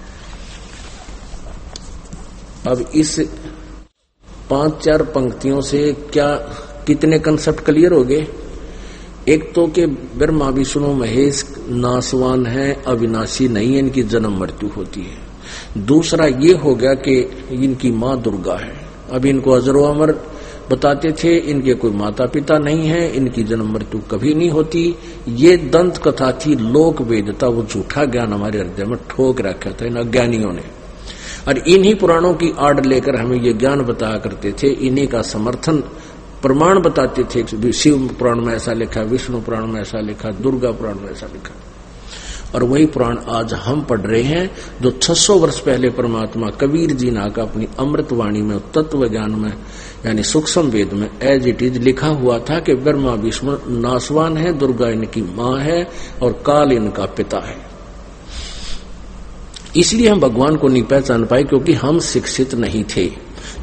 [SPEAKER 2] अब इस 5-4 पंक्तियों से क्या कितने कंसेप्ट क्लियर हो गए? एक तो कि ब्रह्मा विष्णु महेश नासवान है, अविनाशी नहीं है, इनकी जन्म मृत्यु होती है। दूसरा ये हो गया कि इनकी माँ दुर्गा है। अब इनको अजरो अमर बताते थे, इनके कोई माता पिता नहीं है, इनकी जन्म मृत्यु कभी नहीं होती। ये दंत कथा थी, लोक वेदता, वो झूठा ज्ञान हमारे हृदय में ठोक रखा था इन अज्ञानियों ने। और इन्हीं पुराणों की आड़ लेकर हमें ये ज्ञान बताया करते थे, इन्हीं का समर्थन प्रमाण बताते थे। शिव पुराण में ऐसा लिखा, विष्णु पुराण में ऐसा लिखा, दुर्गा पुराण में ऐसा लिखा। और वही पुराण आज हम पढ़ रहे हैं, जो 600 वर्ष पहले परमात्मा कबीर जी ने आकर अपनी अमृतवाणी में, तत्व ज्ञान में, यानी सूक्ष्म वेद में एज इट इज लिखा हुआ था कि ब्रह्मा विष्णु नासवान है, दुर्गा इनकी माँ है और काल इनका पिता है। इसलिए हम भगवान को नहीं पहचान पाए, क्योंकि हम शिक्षित नहीं थे।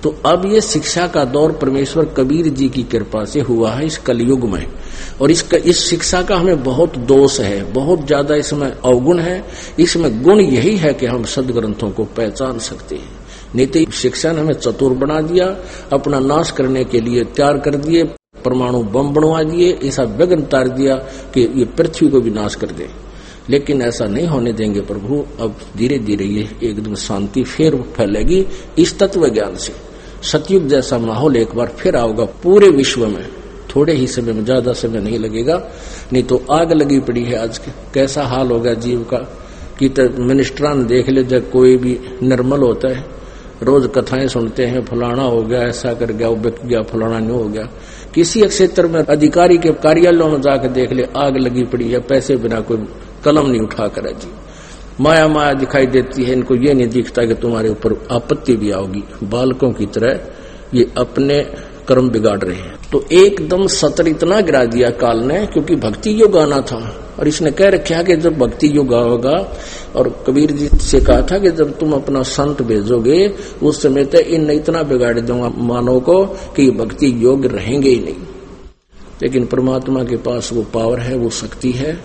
[SPEAKER 2] तो अब ये शिक्षा का दौर परमेश्वर कबीर जी की कृपा से हुआ है इस कलयुग में, और इस शिक्षा का हमें बहुत दोष है, बहुत ज्यादा इसमें अवगुण है। इसमें गुण यही है कि हम सदग्रंथों को पहचान सकते हैं। नहीं तो शिक्षा ने हमें चतुर बना दिया, अपना नाश करने के लिए तैयार कर दिए, परमाणु बम बनवा दिए, ऐसा विघ्न उतार दिया कि ये पृथ्वी को भी नाश कर दे। लेकिन ऐसा नहीं होने देंगे प्रभु। अब धीरे धीरे ये एकदम शांति फिर फैलेगी इस तत्व ज्ञान से। सतयुग जैसा माहौल एक बार फिर आएगा पूरे विश्व में, थोड़े ही समय में, ज्यादा समय नहीं लगेगा। नहीं तो आग लगी पड़ी है आज के, कैसा हाल होगा जीव का कि मिनिस्टरान देख ले, जब कोई भी निर्मल होता है रोज कथाएं सुनते हैं, फलाना हो गया, ऐसा कर गया, वो बिक गया, फलाना नहीं हो गया। किसी क्षेत्र में अधिकारी के कार्यालयों में जाकर देख ले, आग लगी पड़ी है, पैसे बिना कोई कलम नहीं उठा कर जी। माया माया दिखाई देती है, इनको ये नहीं दिखता कि तुम्हारे ऊपर आपत्ति भी आओगी। बालकों की तरह ये अपने कर्म बिगाड़ रहे हैं। तो एकदम सतर इतना गिरा दिया काल ने, क्योंकि भक्ति युग आना था, और इसने कह रखा कि जब भक्ति युग आएगा, और कबीर जी से कहा था कि जब तुम अपना संत भेजोगे उस समय तक इन इतना बिगाड़ दूंगा मानव को कि भक्ति योग रहेंगे ही नहीं। लेकिन परमात्मा के पास वो पावर है, वो शक्ति है,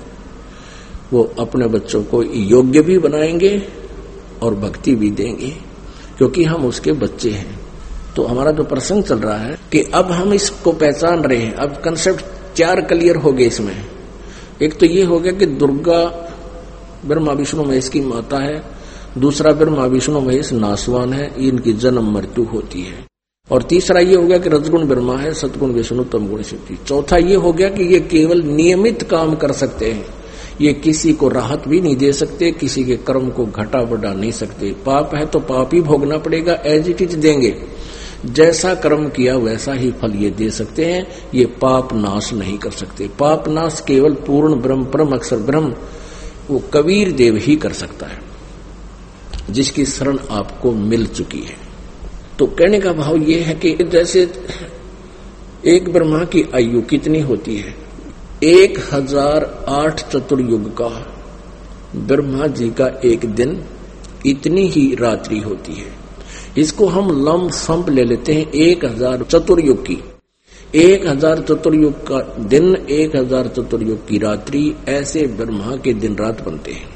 [SPEAKER 2] वो अपने बच्चों को योग्य भी बनाएंगे और भक्ति भी देंगे, क्योंकि हम उसके बच्चे हैं। तो हमारा जो प्रसंग चल रहा है कि अब हम इसको पहचान रहे हैं। अब कंसेप्ट 4 क्लियर हो गए इसमें। एक तो ये हो गया कि दुर्गा ब्रह्मा विष्णु महेश की माता है, दूसरा ब्रह्मा विष्णु महेश नासवान है, इनकी जन्म मृत्यु होती है, और तीसरा ये हो गया कि रजगुण ब्रह्मा है, सतगुण विष्णु, तमगुण शिव। चौथा ये हो गया कि ये केवल नियमित काम कर सकते हैं, ये किसी को राहत भी नहीं दे सकते, किसी के कर्म को घटा बढ़ा नहीं सकते। पाप है तो पाप ही भोगना पड़ेगा, एज इट इज देंगे, जैसा कर्म किया वैसा ही फल ये दे सकते हैं। ये पाप नाश नहीं कर सकते। पाप नाश केवल पूर्ण ब्रह्म, परम अक्षर ब्रह्म, वो कबीर देव ही कर सकता है, जिसकी शरण आपको मिल चुकी है। तो कहने का भाव ये है कि जैसे एक ब्रह्मा की आयु कितनी होती है, 1008 चतुर्युग का ब्रह्मा जी का एक दिन, इतनी ही रात्रि होती है। इसको हम लम संप ले लेते हैं 1000 चतुर्युग की। 1000 चतुर्युग का दिन, 1000 चतुर्युग की रात्रि, ऐसे ब्रह्मा के दिन रात बनते हैं।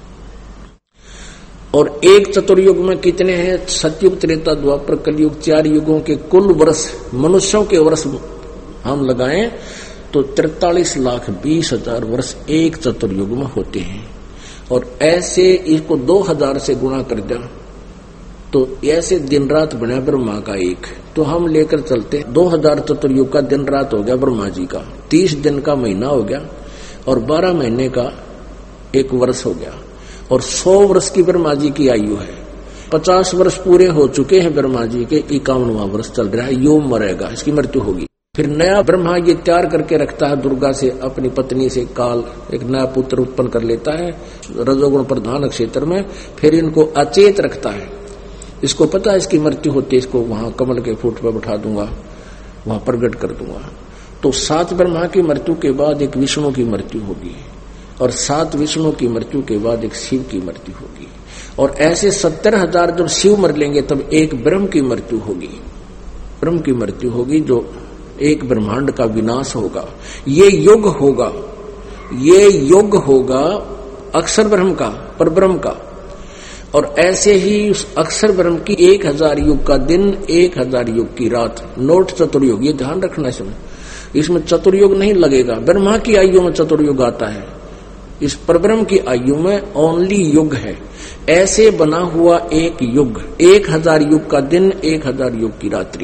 [SPEAKER 2] और एक चतुर्युग में कितने हैं? सतयुग, त्रेता, द्वापर, कलयुग, 4 युगों के कुल वर्ष, मनुष्यों के वर्ष हम लगाएं तो 43,20,000 वर्ष एक चतुर्युग में होते हैं। और ऐसे इसको 2000 से गुणा कर दिया तो ऐसे दिन रात बना ब्रह्मा का एक। तो हम लेकर चलते 2000 चतुर्युग का दिन रात हो गया ब्रह्मा जी का, 30 दिन का महीना हो गया, और 12 महीने का एक वर्ष हो गया, और 100 वर्ष की ब्रह्मा जी की आयु है। 50 वर्ष पूरे हो चुके हैं ब्रह्मा जी के, 51वां वर्ष चल रहा है, यो मरेगा, इसकी मृत्यु होगी। फिर नया ब्रह्मा ये तैयार करके रखता है दुर्गा से, अपनी पत्नी से काल एक नया पुत्र उत्पन्न कर लेता है रजोगुण प्रधान क्षेत्र में। फिर इनको अचेत रखता है, इसको पता है इसकी मृत्यु होती है, इसको वहां कमल के फूट पर बैठा दूंगा, वहां प्रकट कर दूंगा। तो 7 ब्रह्मा की मृत्यु के बाद एक विष्णु की मृत्यु होगी, और 7 विष्णु की मृत्यु के बाद एक शिव की मृत्यु होगी, और ऐसे 70,000 जब शिव मर लेंगे तब एक ब्रह्म की मृत्यु होगी। ब्रह्म की मृत्यु होगी, जो एक ब्रह्मांड का विनाश होगा। ये युग होगा, ये युग होगा अक्षर ब्रह्म का, पर ब्रह्म का। और ऐसे ही उस अक्षर ब्रह्म की 1000 युग का दिन, 1000 युग की रात। नोट चतुर्युग, ये ध्यान रखना इसमें चतुर्युग नहीं लगेगा। ब्रह्मा की आयु में चतुर्युग आता है, इस परब्रह्म की आयु में ओनली युग है। ऐसे बना हुआ एक युग, 1000 युग का दिन, 1000 युग की रात्रि,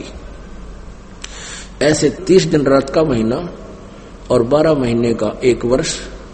[SPEAKER 2] ऐसे 30 दिन रात का महीना, और 12 महीने का एक वर्ष,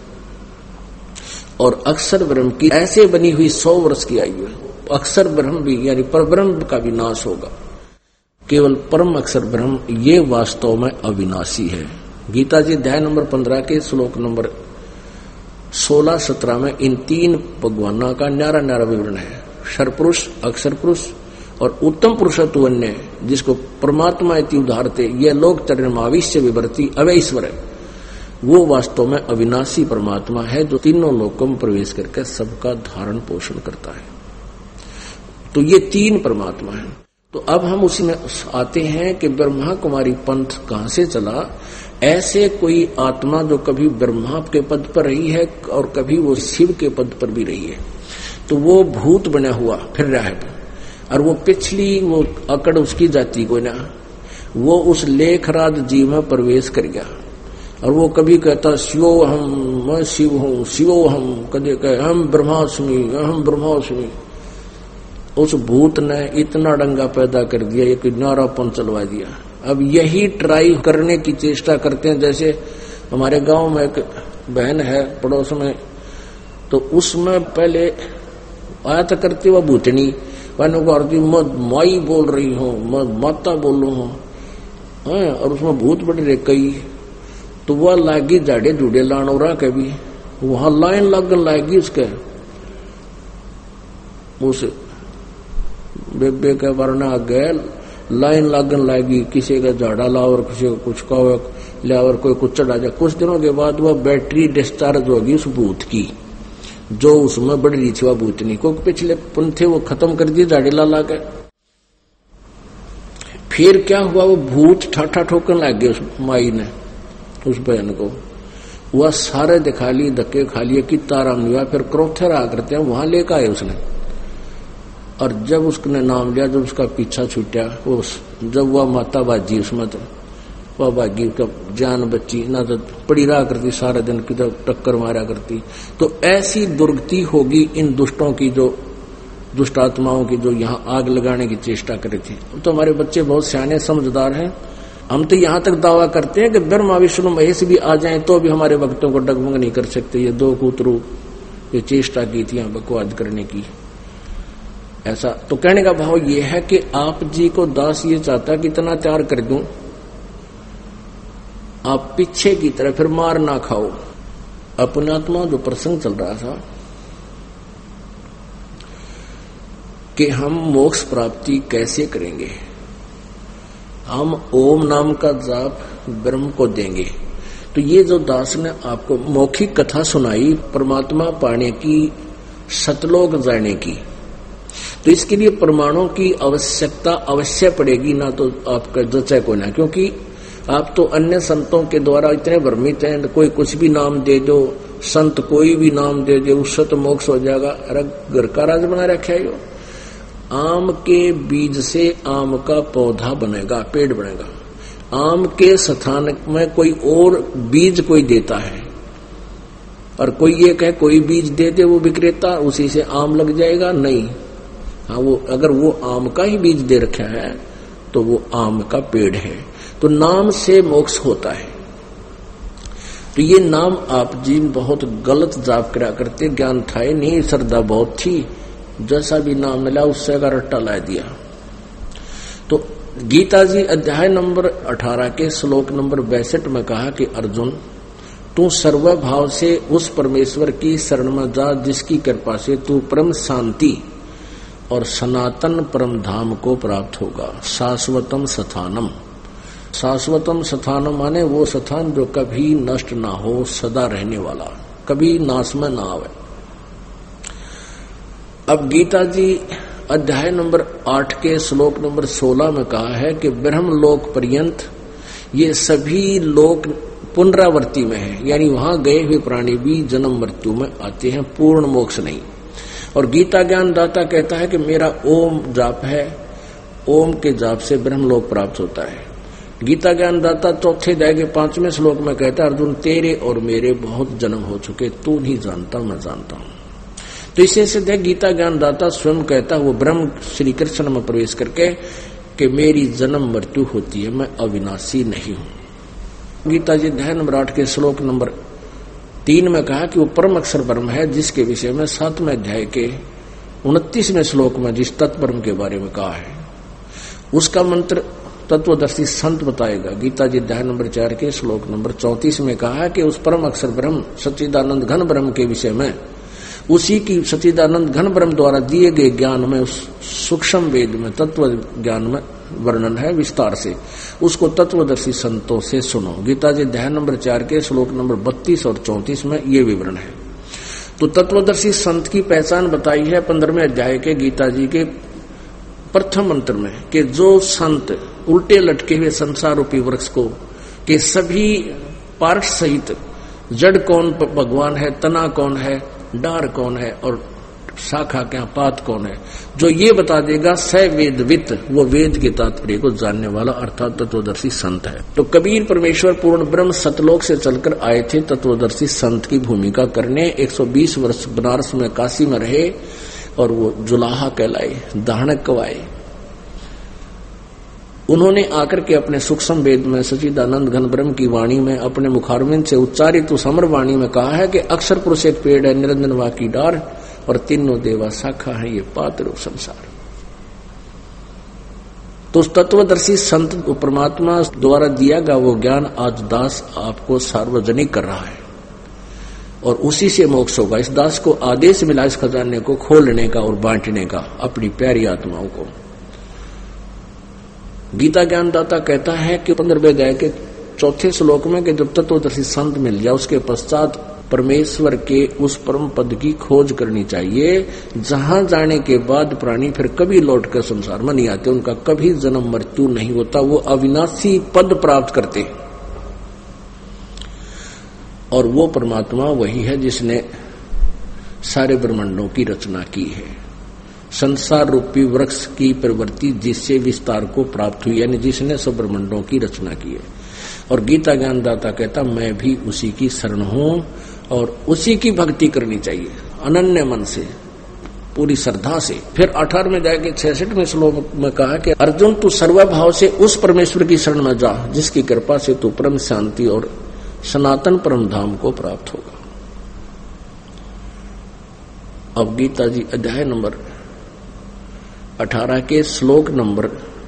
[SPEAKER 2] और अक्षर ब्रह्म की ऐसे बनी हुई 100 वर्ष की आयु है। अक्षर ब्रह्म भी यानी परब्रह्म का विनाश होगा, केवल परम अक्षर ब्रह्म ये वास्तव में अविनाशी है। गीता जी अध्याय नंबर 15 के श्लोक नंबर 16-17 में इन 3 भगवानों का न्यारा न्यारा विवरण है। क्षर पुरुष, अक्षर पुरुष और उत्तम पुरुषत्व अन्य, जिसको परमात्मा इति उदाहरते, ये लोक तरणमाविश्य विवर्ती अवैश्वर है, वो वास्तव में अविनाशी परमात्मा है, जो तीनों लोकों में प्रवेश करके सबका धारण पोषण करता है। तो ये 3 परमात्मा है। तो अब हम उसी में आते हैं कि ब्रह्मा कुमारी पंथ कहां से चला। ऐसे कोई आत्मा जो कभी ब्रह्मा के पद पर रही है और कभी वो शिव के पद पर भी रही है, तो वो भूत बना हुआ फिर रहा है, और वो पिछली वो अकड़ उसकी जाति को ना, वो उस लेखराज जीव में प्रवेश कर गया। और वो कभी कहता शिवो हम, मैं शिव हूं, शिवो हम, कभी कहे हम ब्रह्मास्मि, हम ब्रह्मास्मि। उस भूत ने इतना डंगा पैदा कर दिया, एक नारापन चलवा दिया। अब यही ट्राई करने की चेष्टा करते हैं। जैसे हमारे गांव में एक बहन है पड़ोस में, तो उसमें पहले आया तो करती वह भूतनी, बहनों को आरती मैं माई बोल रही हूँ, मैं माता बोल रहा हूँ, और उसमें भूत बड़े रे कई। तो वह लागी जाड़े जुड़े लान हो रहा, कभी वहां लाइन लगन लागी उसके, उस बेबे के वरना आगे लाइन लागन लागी, किसी का झाड़ा लाओ और किसी को कुछ कहो लिया और कोई कुछ चढ़ा जाए। कुछ दिनों के बाद वह बैटरी डिस्चार्ज होगी उस भूत की, जो उसमें बढ़ रही थी वह भूतनी को, पिछले पंथे वो खत्म कर दिए झाड़ी ला के। फिर क्या हुआ, वो भूत ठाठा ठोकन लग गए उस माई ने उस बहन को। वह सारे दिखा लिए, धक्के खा लिए कि ताराम नहीं हुआ। फिर क्रोथे रहा करते हैं, वहां लेकर आए उसने। और जब उसने नाम लिया, जब उसका पीछा छूटा, वो जब वह माता बाजी उसमें, तो वह बागी का जान बच्ची ना तो पड़ी रहा करती सारे दिन, किधर टक्कर मारा करती। तो ऐसी दुर्गति होगी इन दुष्टों की, जो दुष्ट आत्माओं की, जो यहाँ आग लगाने की चेष्टा कर रही थी। अब तो हमारे बच्चे बहुत सियाने समझदार हैं। हम तो यहाँ तक दावा करते हैं कि ब्रह्मा विष्णु महेश भी आ जाएं तो भी हमारे भक्तों को डगमग नहीं कर सकते। ये दो कूतरू ये चेष्टा की थी यहाँ बकवाद करने की। ऐसा तो कहने का भाव ये है कि आप जी को दास ये चाहता कि इतना त्याग कर दूं, आप पीछे की तरह फिर मार ना खाओ। अपनात्मा जो प्रसंग चल रहा था कि हम मोक्ष प्राप्ति कैसे करेंगे, हम ओम नाम का जाप ब्रह्म को देंगे। तो ये जो दास ने आपको मौखिक कथा सुनाई परमात्मा पाने की, सतलोक जाने की, तो इसके लिए प्रमाणों की आवश्यकता अवश्य पड़ेगी, ना तो आपका जचा को ना। क्योंकि आप तो अन्य संतों के द्वारा इतने भ्रमित हैं, कोई कुछ भी नाम दे दो, संत कोई भी नाम दे दे, उससे तो मोक्ष हो जाएगा। अरे घर का राज बना रखा है यो। आम के बीज से आम का पौधा बनेगा, पेड़ बनेगा। आम के स्थान में कोई और बीज कोई देता है, और कोई ये कहे कोई बीज दे दे वो विक्रेता, उसी से आम लग जाएगा, नहीं। हाँ, वो अगर वो आम का ही बीज दे रखा है तो वो आम का पेड़ है। तो नाम से मोक्ष होता है। तो ये नाम आप जी बहुत गलत जाप करा करते, ज्ञान था ही नहीं, श्रद्धा बहुत थी, जैसा भी नाम मिला उससे का रट्टा ला दिया। तो गीता जी अध्याय नंबर 18 के श्लोक नंबर 62 में कहा कि अर्जुन, तू सर्वभाव से उस परमेश्वर की शरण में जा जिसकी कृपा से तू परम शांति और सनातन परम धाम को प्राप्त होगा। शाश्वतम स्थानम, शाश्वतम स्थानम माने वो स्थान जो कभी नष्ट ना हो, सदा रहने वाला, कभी नाश में ना आवे। अब गीता जी अध्याय नंबर 8 के श्लोक नंबर 16 में कहा है कि ब्रह्म लोक पर्यंत ये सभी लोक पुनरावृत्ति में है, यानी वहां गए हुए प्राणी भी जन्म मृत्यु में आते हैं, पूर्ण मोक्ष नहीं। और गीता ज्ञान दाता कहता है कि मेरा ओम जाप है, ओम के जाप से ब्रह्म लोक प्राप्त होता है। गीता ज्ञान दाता चौथे अध्याय के 5वें श्लोक में कहता है, अर्जुन तेरे और मेरे बहुत जन्म हो चुके, तू नहीं जानता मैं जानता हूं। तो इसे सिद्ध है गीता ज्ञान दाता स्वयं कहता वो ब्रह्म श्री कृष्ण में प्रवेश करके कि मेरी जन्म मृत्यु होती है, मैं अविनाशी नहीं हूं। गीता जी अध्याय नंबर 8 के श्लोक नंबर 3 में कहा कि वो परम अक्षर ब्रह्म है, जिसके विषय में 7वें अध्याय के 29वें श्लोक में जिस तत्ब्रह्म के बारे में कहा है उसका मंत्र तत्वदर्शी संत बताएगा। गीता जी अध्याय नंबर 4 के श्लोक नंबर 34 में कहा है कि उस परम अक्षर ब्रह्म सच्चिदानंद घन ब्रह्म के विषय में, उसी की सच्चिदानंद घन ब्रह्म द्वारा दिए गए ज्ञान में, उस सूक्ष्म वेद में तत्व ज्ञान में वर्णन है विस्तार से, उसको तत्वदर्शी संतों से सुनो। गीता जी अध्याय नंबर 4 के श्लोक नंबर 32 और 34 में ये विवरण है। तो तत्वदर्शी संत की पहचान बताई है 15वें अध्याय के गीता जी के प्रथम मंत्र में कि जो संत उल्टे लटके हुए संसार रूपी वृक्ष को कि सभी पार्ट सहित जड़ कौन भगवान है, तना कौन है, डार कौन है और शाखा क्या पात कौन है, जो ये बता देगा स वेदवित, वो वेद के तात्पर्य को जानने वाला अर्थात तत्वदर्शी संत है। तो कबीर परमेश्वर पूर्ण ब्रह्म सतलोक से चलकर आए थे तत्वदर्शी संत की भूमिका करने। 120 वर्ष बनारस में काशी में रहे और वो जुलाहा कहलाए, दाहणक कवाए। उन्होंने आकर के अपने सूक्ष्म वेद में सच्चिदानंद घन ब्रह्म की वाणी में अपने मुखारविंद से उच्चारित उस अमर वाणी में कहा है कि अक्षर पुरुष एक पेड़ है, निरंजन वा की डार और तीनों देवा शाखा है, ये पात्र रूप संसार। तो उस तत्वदर्शी संत परमात्मा द्वारा दिया गया वो ज्ञान आज दास आपको सार्वजनिक कर रहा है और उसी से मोक्ष होगा। इस दास को आदेश मिला इस खजाने को खोलने का और बांटने का अपनी प्यारी आत्माओं को। गीता ज्ञानदाता कहता है कि 15वें अध्याय के 4 श्लोक में कि जब तत्वदर्शी संत मिल जाए उसके पश्चात परमेश्वर के उस परम पद की खोज करनी चाहिए जहां जाने के बाद प्राणी फिर कभी लौट कर संसार में नहीं आते, उनका कभी जन्म मृत्यु नहीं होता, वो अविनाशी पद प्राप्त करते। और वो परमात्मा वही है जिसने सारे ब्रह्मांडों की रचना की है। संसार रूपी वृक्ष की प्रवृत्ति जिससे विस्तार को प्राप्त हुई, यानी जिसने सब ब्रह्मांडों की रचना की है। और गीता ज्ञानदाता कहता मैं भी उसी की शरण हूं और उसी की भक्ति करनी चाहिए अनन्य मन से, पूरी श्रद्धा से। फिर 18वें अध्याय के 66वें श्लोक में कहा कि अर्जुन तू सर्वभाव से उस परमेश्वर की शरण में जा जिसकी कृपा से तू परम शांति और सनातन परम धाम को प्राप्त होगा। अब गीता जी अध्याय नंबर 18 के श्लोक नंबर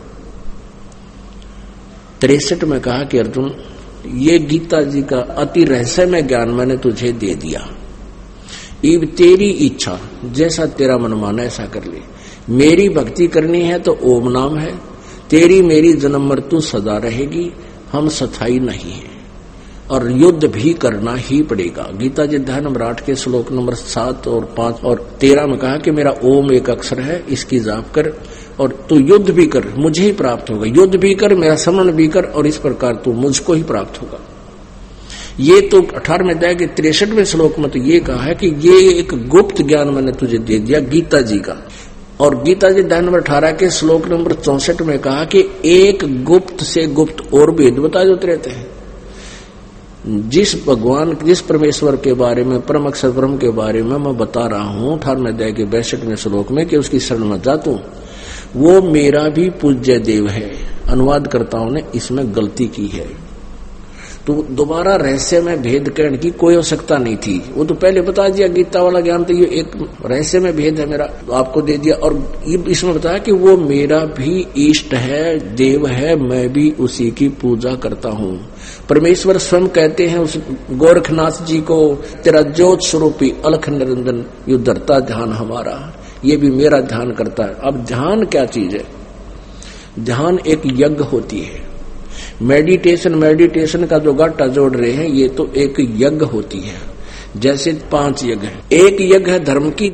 [SPEAKER 2] 63 में कहा कि अर्जुन ये गीता जी का अति रहस्यमय ज्ञान मैंने तुझे दे दिया, इब तेरी इच्छा जैसा तेरा मन माना ऐसा कर ले। मेरी भक्ति करनी है तो ओम नाम है, तेरी मेरी जन्म मृत्यु सदा रहेगी, हम सथाई नहीं है और युद्ध भी करना ही पड़ेगा। गीता जी अध्याय नंबर 8 के श्लोक नंबर 7 और 5 और 13 में कहा कि मेरा ओम एक अक्षर है, इसकी जाप कर और तू युद्ध भी कर, मुझे ही प्राप्त होगा। युद्ध भी कर, मेरा स्मरण भी कर और इस प्रकार तू मुझको ही प्राप्त होगा। ये तो 18वें अध्याय के 63वें श्लोक में तो ये कहा है कि ये एक गुप्त ज्ञान मैंने तुझे दे दिया गीता जी का। और गीता जी अध्याय नंबर 18 के श्लोक नंबर 64 में कहा कि एक गुप्त से गुप्त और भेद बता जोते रहते हैं। जिस भगवान जिस परमेश्वर के बारे में परम अक्षर ब्रह्म के बारे में मैं बता रहा हूं 18वें अध्याय के 62वें श्लोक में कि उसकी शरण में जा तू, वो मेरा भी पूज्य देव है। अनुवादकर्ताओं ने इसमें गलती की है, तो दोबारा रहस्य में भेद करने की कोई आवश्यकता नहीं थी। वो तो पहले बता दिया गीता वाला ज्ञान, तो ये एक रहस्य में भेद है मेरा, तो आपको दे दिया। और इसमें बताया कि वो मेरा भी इष्ट है, देव है, मैं भी उसी की पूजा करता हूँ। परमेश्वर स्वयं कहते हैं उस गोरखनाथ जी को, तेरा ज्योत स्वरूपी अलख निरंजन यू धरता ध्यान हमारा, ये भी मेरा ध्यान करता है। अब ध्यान क्या चीज है? ध्यान एक यज्ञ होती है। मेडिटेशन का जो गाटा जोड़ रहे हैं ये तो एक यज्ञ होती है। जैसे 5 यज्ञ है, एक यज्ञ है धर्म की,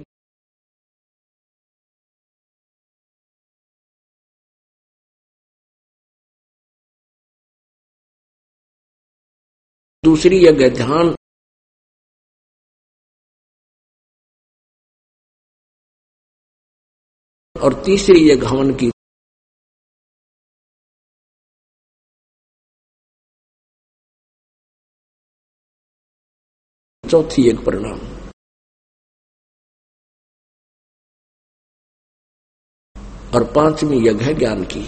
[SPEAKER 2] दूसरी यज्ञ है ध्यान, और तीसरी यज्ञ हवन की। चौथी एक परिणाम, और 5वीं यज्ञ है ज्ञान की।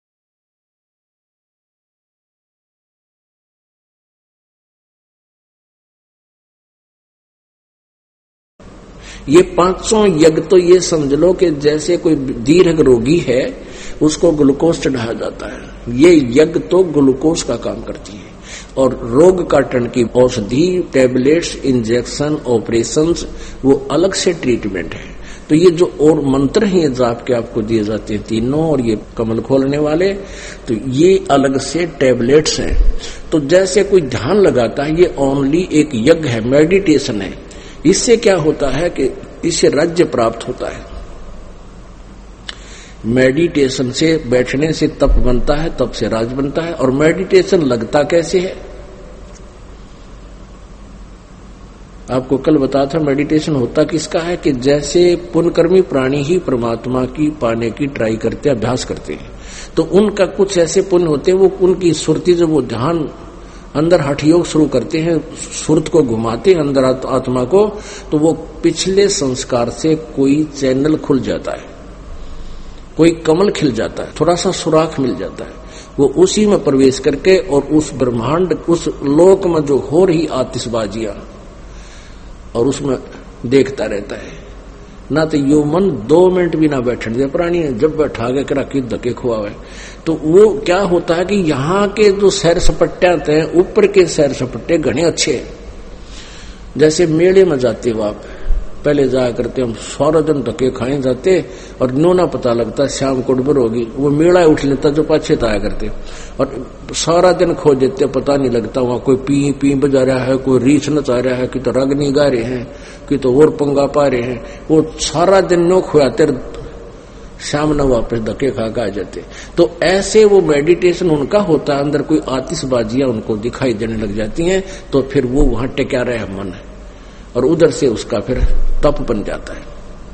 [SPEAKER 2] ये 5 यज्ञ तो ये समझ लो कि जैसे कोई दीर्घ रोगी है उसको ग्लूकोज चढ़ाया जाता है, ये यज्ञ तो ग्लूकोज का काम करती है। और रोग काटन की औषधि, टैबलेट्स, इंजेक्शन, ऑपरेशंस वो अलग से ट्रीटमेंट है। तो ये जो और मंत्र हैं जाप के आपको दिए जाते हैं तीनों, और ये कमल खोलने वाले, तो ये अलग से टैबलेट्स हैं। तो जैसे कोई ध्यान लगाता है ये ओनली एक यज्ञ है, मेडिटेशन है। इससे क्या होता है कि इससे राज्य प्राप्त होता है। मेडिटेशन से, बैठने से तप बनता है, तप से राज बनता है। और मेडिटेशन लगता कैसे है? आपको कल बताया था मेडिटेशन होता किसका है कि जैसे पुण्यकर्मी प्राणी ही परमात्मा की पाने की ट्राई करते, अभ्यास करते हैं, तो उनका कुछ ऐसे पुण्य होते हैं, वो उनकी सुरती जब वो ध्यान अंदर हठ योग शुरू करते हैं, सुरत को घुमाते हैं अंदर आत्मा को, तो वो पिछले संस्कार से कोई चैनल खुल जाता है, कोई कमल खिल जाता है, थोड़ा सा सुराख मिल जाता है। वो उसी में प्रवेश करके और उस ब्रह्मांड, उस लोक में जो हो रही आतिशबाजियां और उसमें देखता रहता है। ना तो यो मन 2 मिनट भी ना बैठने दे प्राणी ने, जब बैठा गया करा कि धक्के खुआवे। तो वो क्या होता है कि यहाँ के जो सैर सपट्टे आते हैं, ऊपर के सैर सपट्टे घने अच्छे हैं। जैसे मेले में जाते हो आप, पहले जाया करते हम सारा दिन धक्के खाए जाते और नो ना पता लगता शाम को डबर होगी, वो मेला उठ लेता जो पाछे आया करते और सारा दिन खो देते, पता नहीं लगता। वहां कोई पी पी बजा रहा है, कोई रीछ नचा रहा है, कि तो रागनी गा रहे हैं, कि तो और पंगा पा रहे हैं। वो सारा दिन नो खोयाते, शाम न वापस धक्के खा के आ जाते। तो ऐसे वो मेडिटेशन उनका होता है, अंदर कोई आतिशबाजियां उनको दिखाई देने लग जाती हैं, तो फिर वो वहां टेक्या रहे मन है और उधर से उसका फिर तप बन जाता है।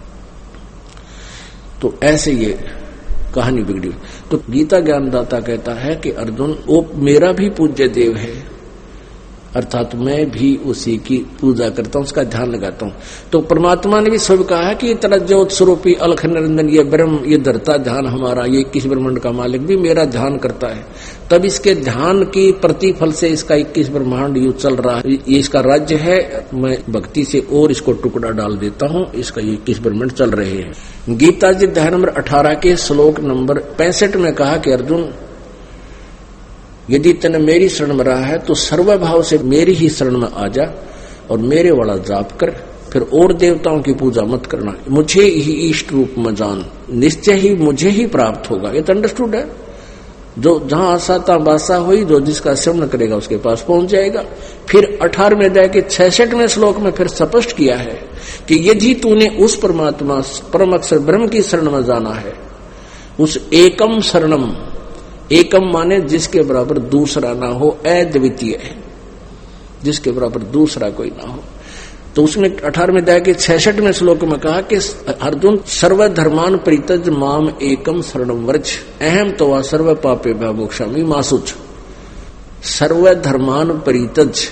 [SPEAKER 2] तो ऐसे ये कहानी बिगड़ी। तो गीता ज्ञानदाता कहता है कि अर्जुन, वो मेरा भी पूज्य देव है, अर्थात मैं भी उसी की पूजा करता हूं, उसका ध्यान लगाता हूं। तो परमात्मा ने भी सब कहा है कि तरह ज्योत स्वरूपी अलख निरंजन ये ब्रह्म, ये धरता ध्यान हमारा, ये 21 ब्रह्मांड का मालिक भी मेरा ध्यान करता है। तब इसके ध्यान की प्रतिफल से इसका 21 ब्रह्मांड यू चल रहा है, ये इसका राज्य है। मैं भक्ति से और इसको टुकड़ा डाल देता हूं, इसका ये 21 ब्रह्मांड चल रहे हैं। गीता जी अध्याय नंबर 18 के श्लोक नंबर 65 में कहा कि अर्जुन, यदि तने मेरी शरण में रहा है तो सर्वभाव से मेरी ही शरण में आ जा और मेरे वाला जाप कर, फिर और देवताओं की पूजा मत करना, मुझे ही इष्ट रूप में जान, निश्चय ही मुझे ही प्राप्त होगा। ये तो अंडरस्टूड है। जो जहां आशा ता बासा हुई, जो जिसका श्रवण करेगा उसके पास पहुंच जाएगा। फिर 18वें अध्याय के 66वें श्लोक में फिर स्पष्ट किया है कि यदि तूने उस परमात्मा परम अक्षर ब्रह्म की शरण में जाना है, उस एकम शरणम, एकम माने जिसके बराबर दूसरा ना हो, अद्वितीय है, जिसके बराबर दूसरा कोई ना हो। तो उसमें 18वें अध्याय के 66वें श्लोक में कहा कि अर्जुन, सर्वधर्मान परित्यज माम एकम शरणम व्रज अहम तवा सर्व पापे मोक्षामि मा शुच। सर्वधर्मान परित्यज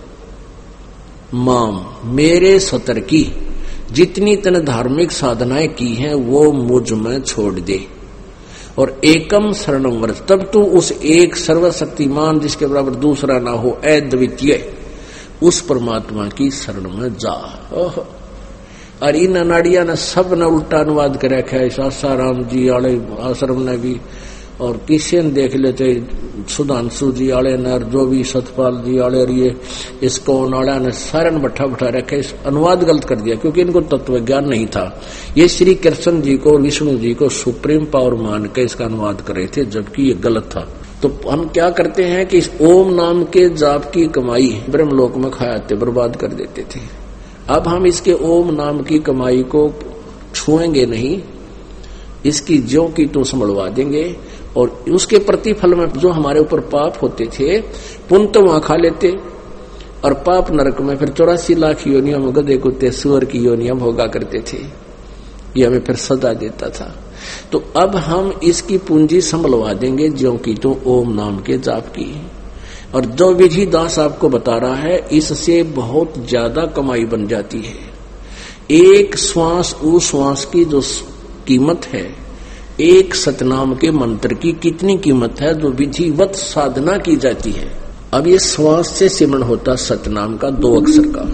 [SPEAKER 2] माम, मेरे सतर की जितनी तन धार्मिक साधनाएं की हैं वो मुझ में छोड़ दे, और एकम शरणम व्रज, तब तू उस एक सर्वशक्तिमान जिसके बराबर दूसरा ना हो, अद्वितीय, उस परमात्मा की शरण में जा। और इन अनाड़िया ने सब ने उल्टा अनुवाद कर रखा है, सासाराम जी आले आश्रम ने भी, और किसी ने देख लेते सुधांशु जी आले ने, जो भी सतपाल जी आले, और ये इसको नाड़ा ने सारे ने बैठा बैठा रखे, अनुवाद गलत कर दिया क्योंकि इनको तत्व ज्ञान नहीं था। ये श्री कृष्ण जी को, विष्णु जी को सुप्रीम पावर मान के इसका अनुवाद कर रहे थे, जबकि ये गलत था। तो हम क्या करते हैं कि इस ओम नाम के जाप की कमाई ब्रह्मलोक में खाते बर्बाद कर देते थे। अब हम इसके ओम नाम की कमाई को छुएंगे नहीं, इसकी ज्यों की तो संभलवा देंगे, और उसके प्रतिफल में जो हमारे ऊपर पाप होते थे, पुण्य तो वहां खा लेते, और पाप नरक में फिर 84 लाख योनियों में गधे कुत्ते सुअर की योनियां भोगा करते थे। ये हमें फिर सजा देता था। तो अब हम इसकी पूंजी संभलवा देंगे ज्यों की तो ओम नाम के जाप की। और जो विधि दास आपको बता रहा है, इससे बहुत ज्यादा कमाई बन जाती है। एक श्वास उस श्वास की जो कीमत है, एक सतनाम के मंत्र की कितनी कीमत है जो विधिवत साधना की जाती है। अब ये श्वास से सिमरण होता सतनाम का 2 अक्षर का।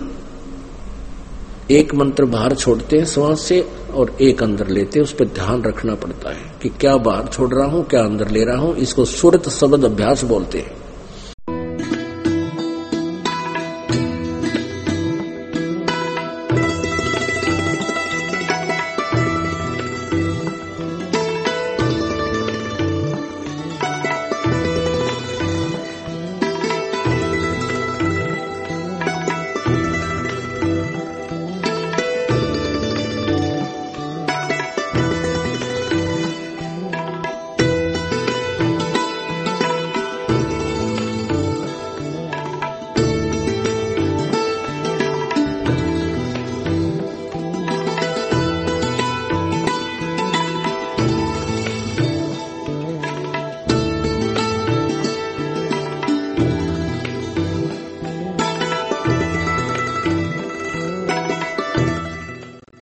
[SPEAKER 2] एक मंत्र बाहर छोड़ते हैं श्वास से और एक अंदर लेते हैं, उस पर ध्यान रखना पड़ता है कि क्या बाहर छोड़ रहा हूं, क्या अंदर ले रहा हूं। इसको सुरत शब्द अभ्यास बोलते हैं।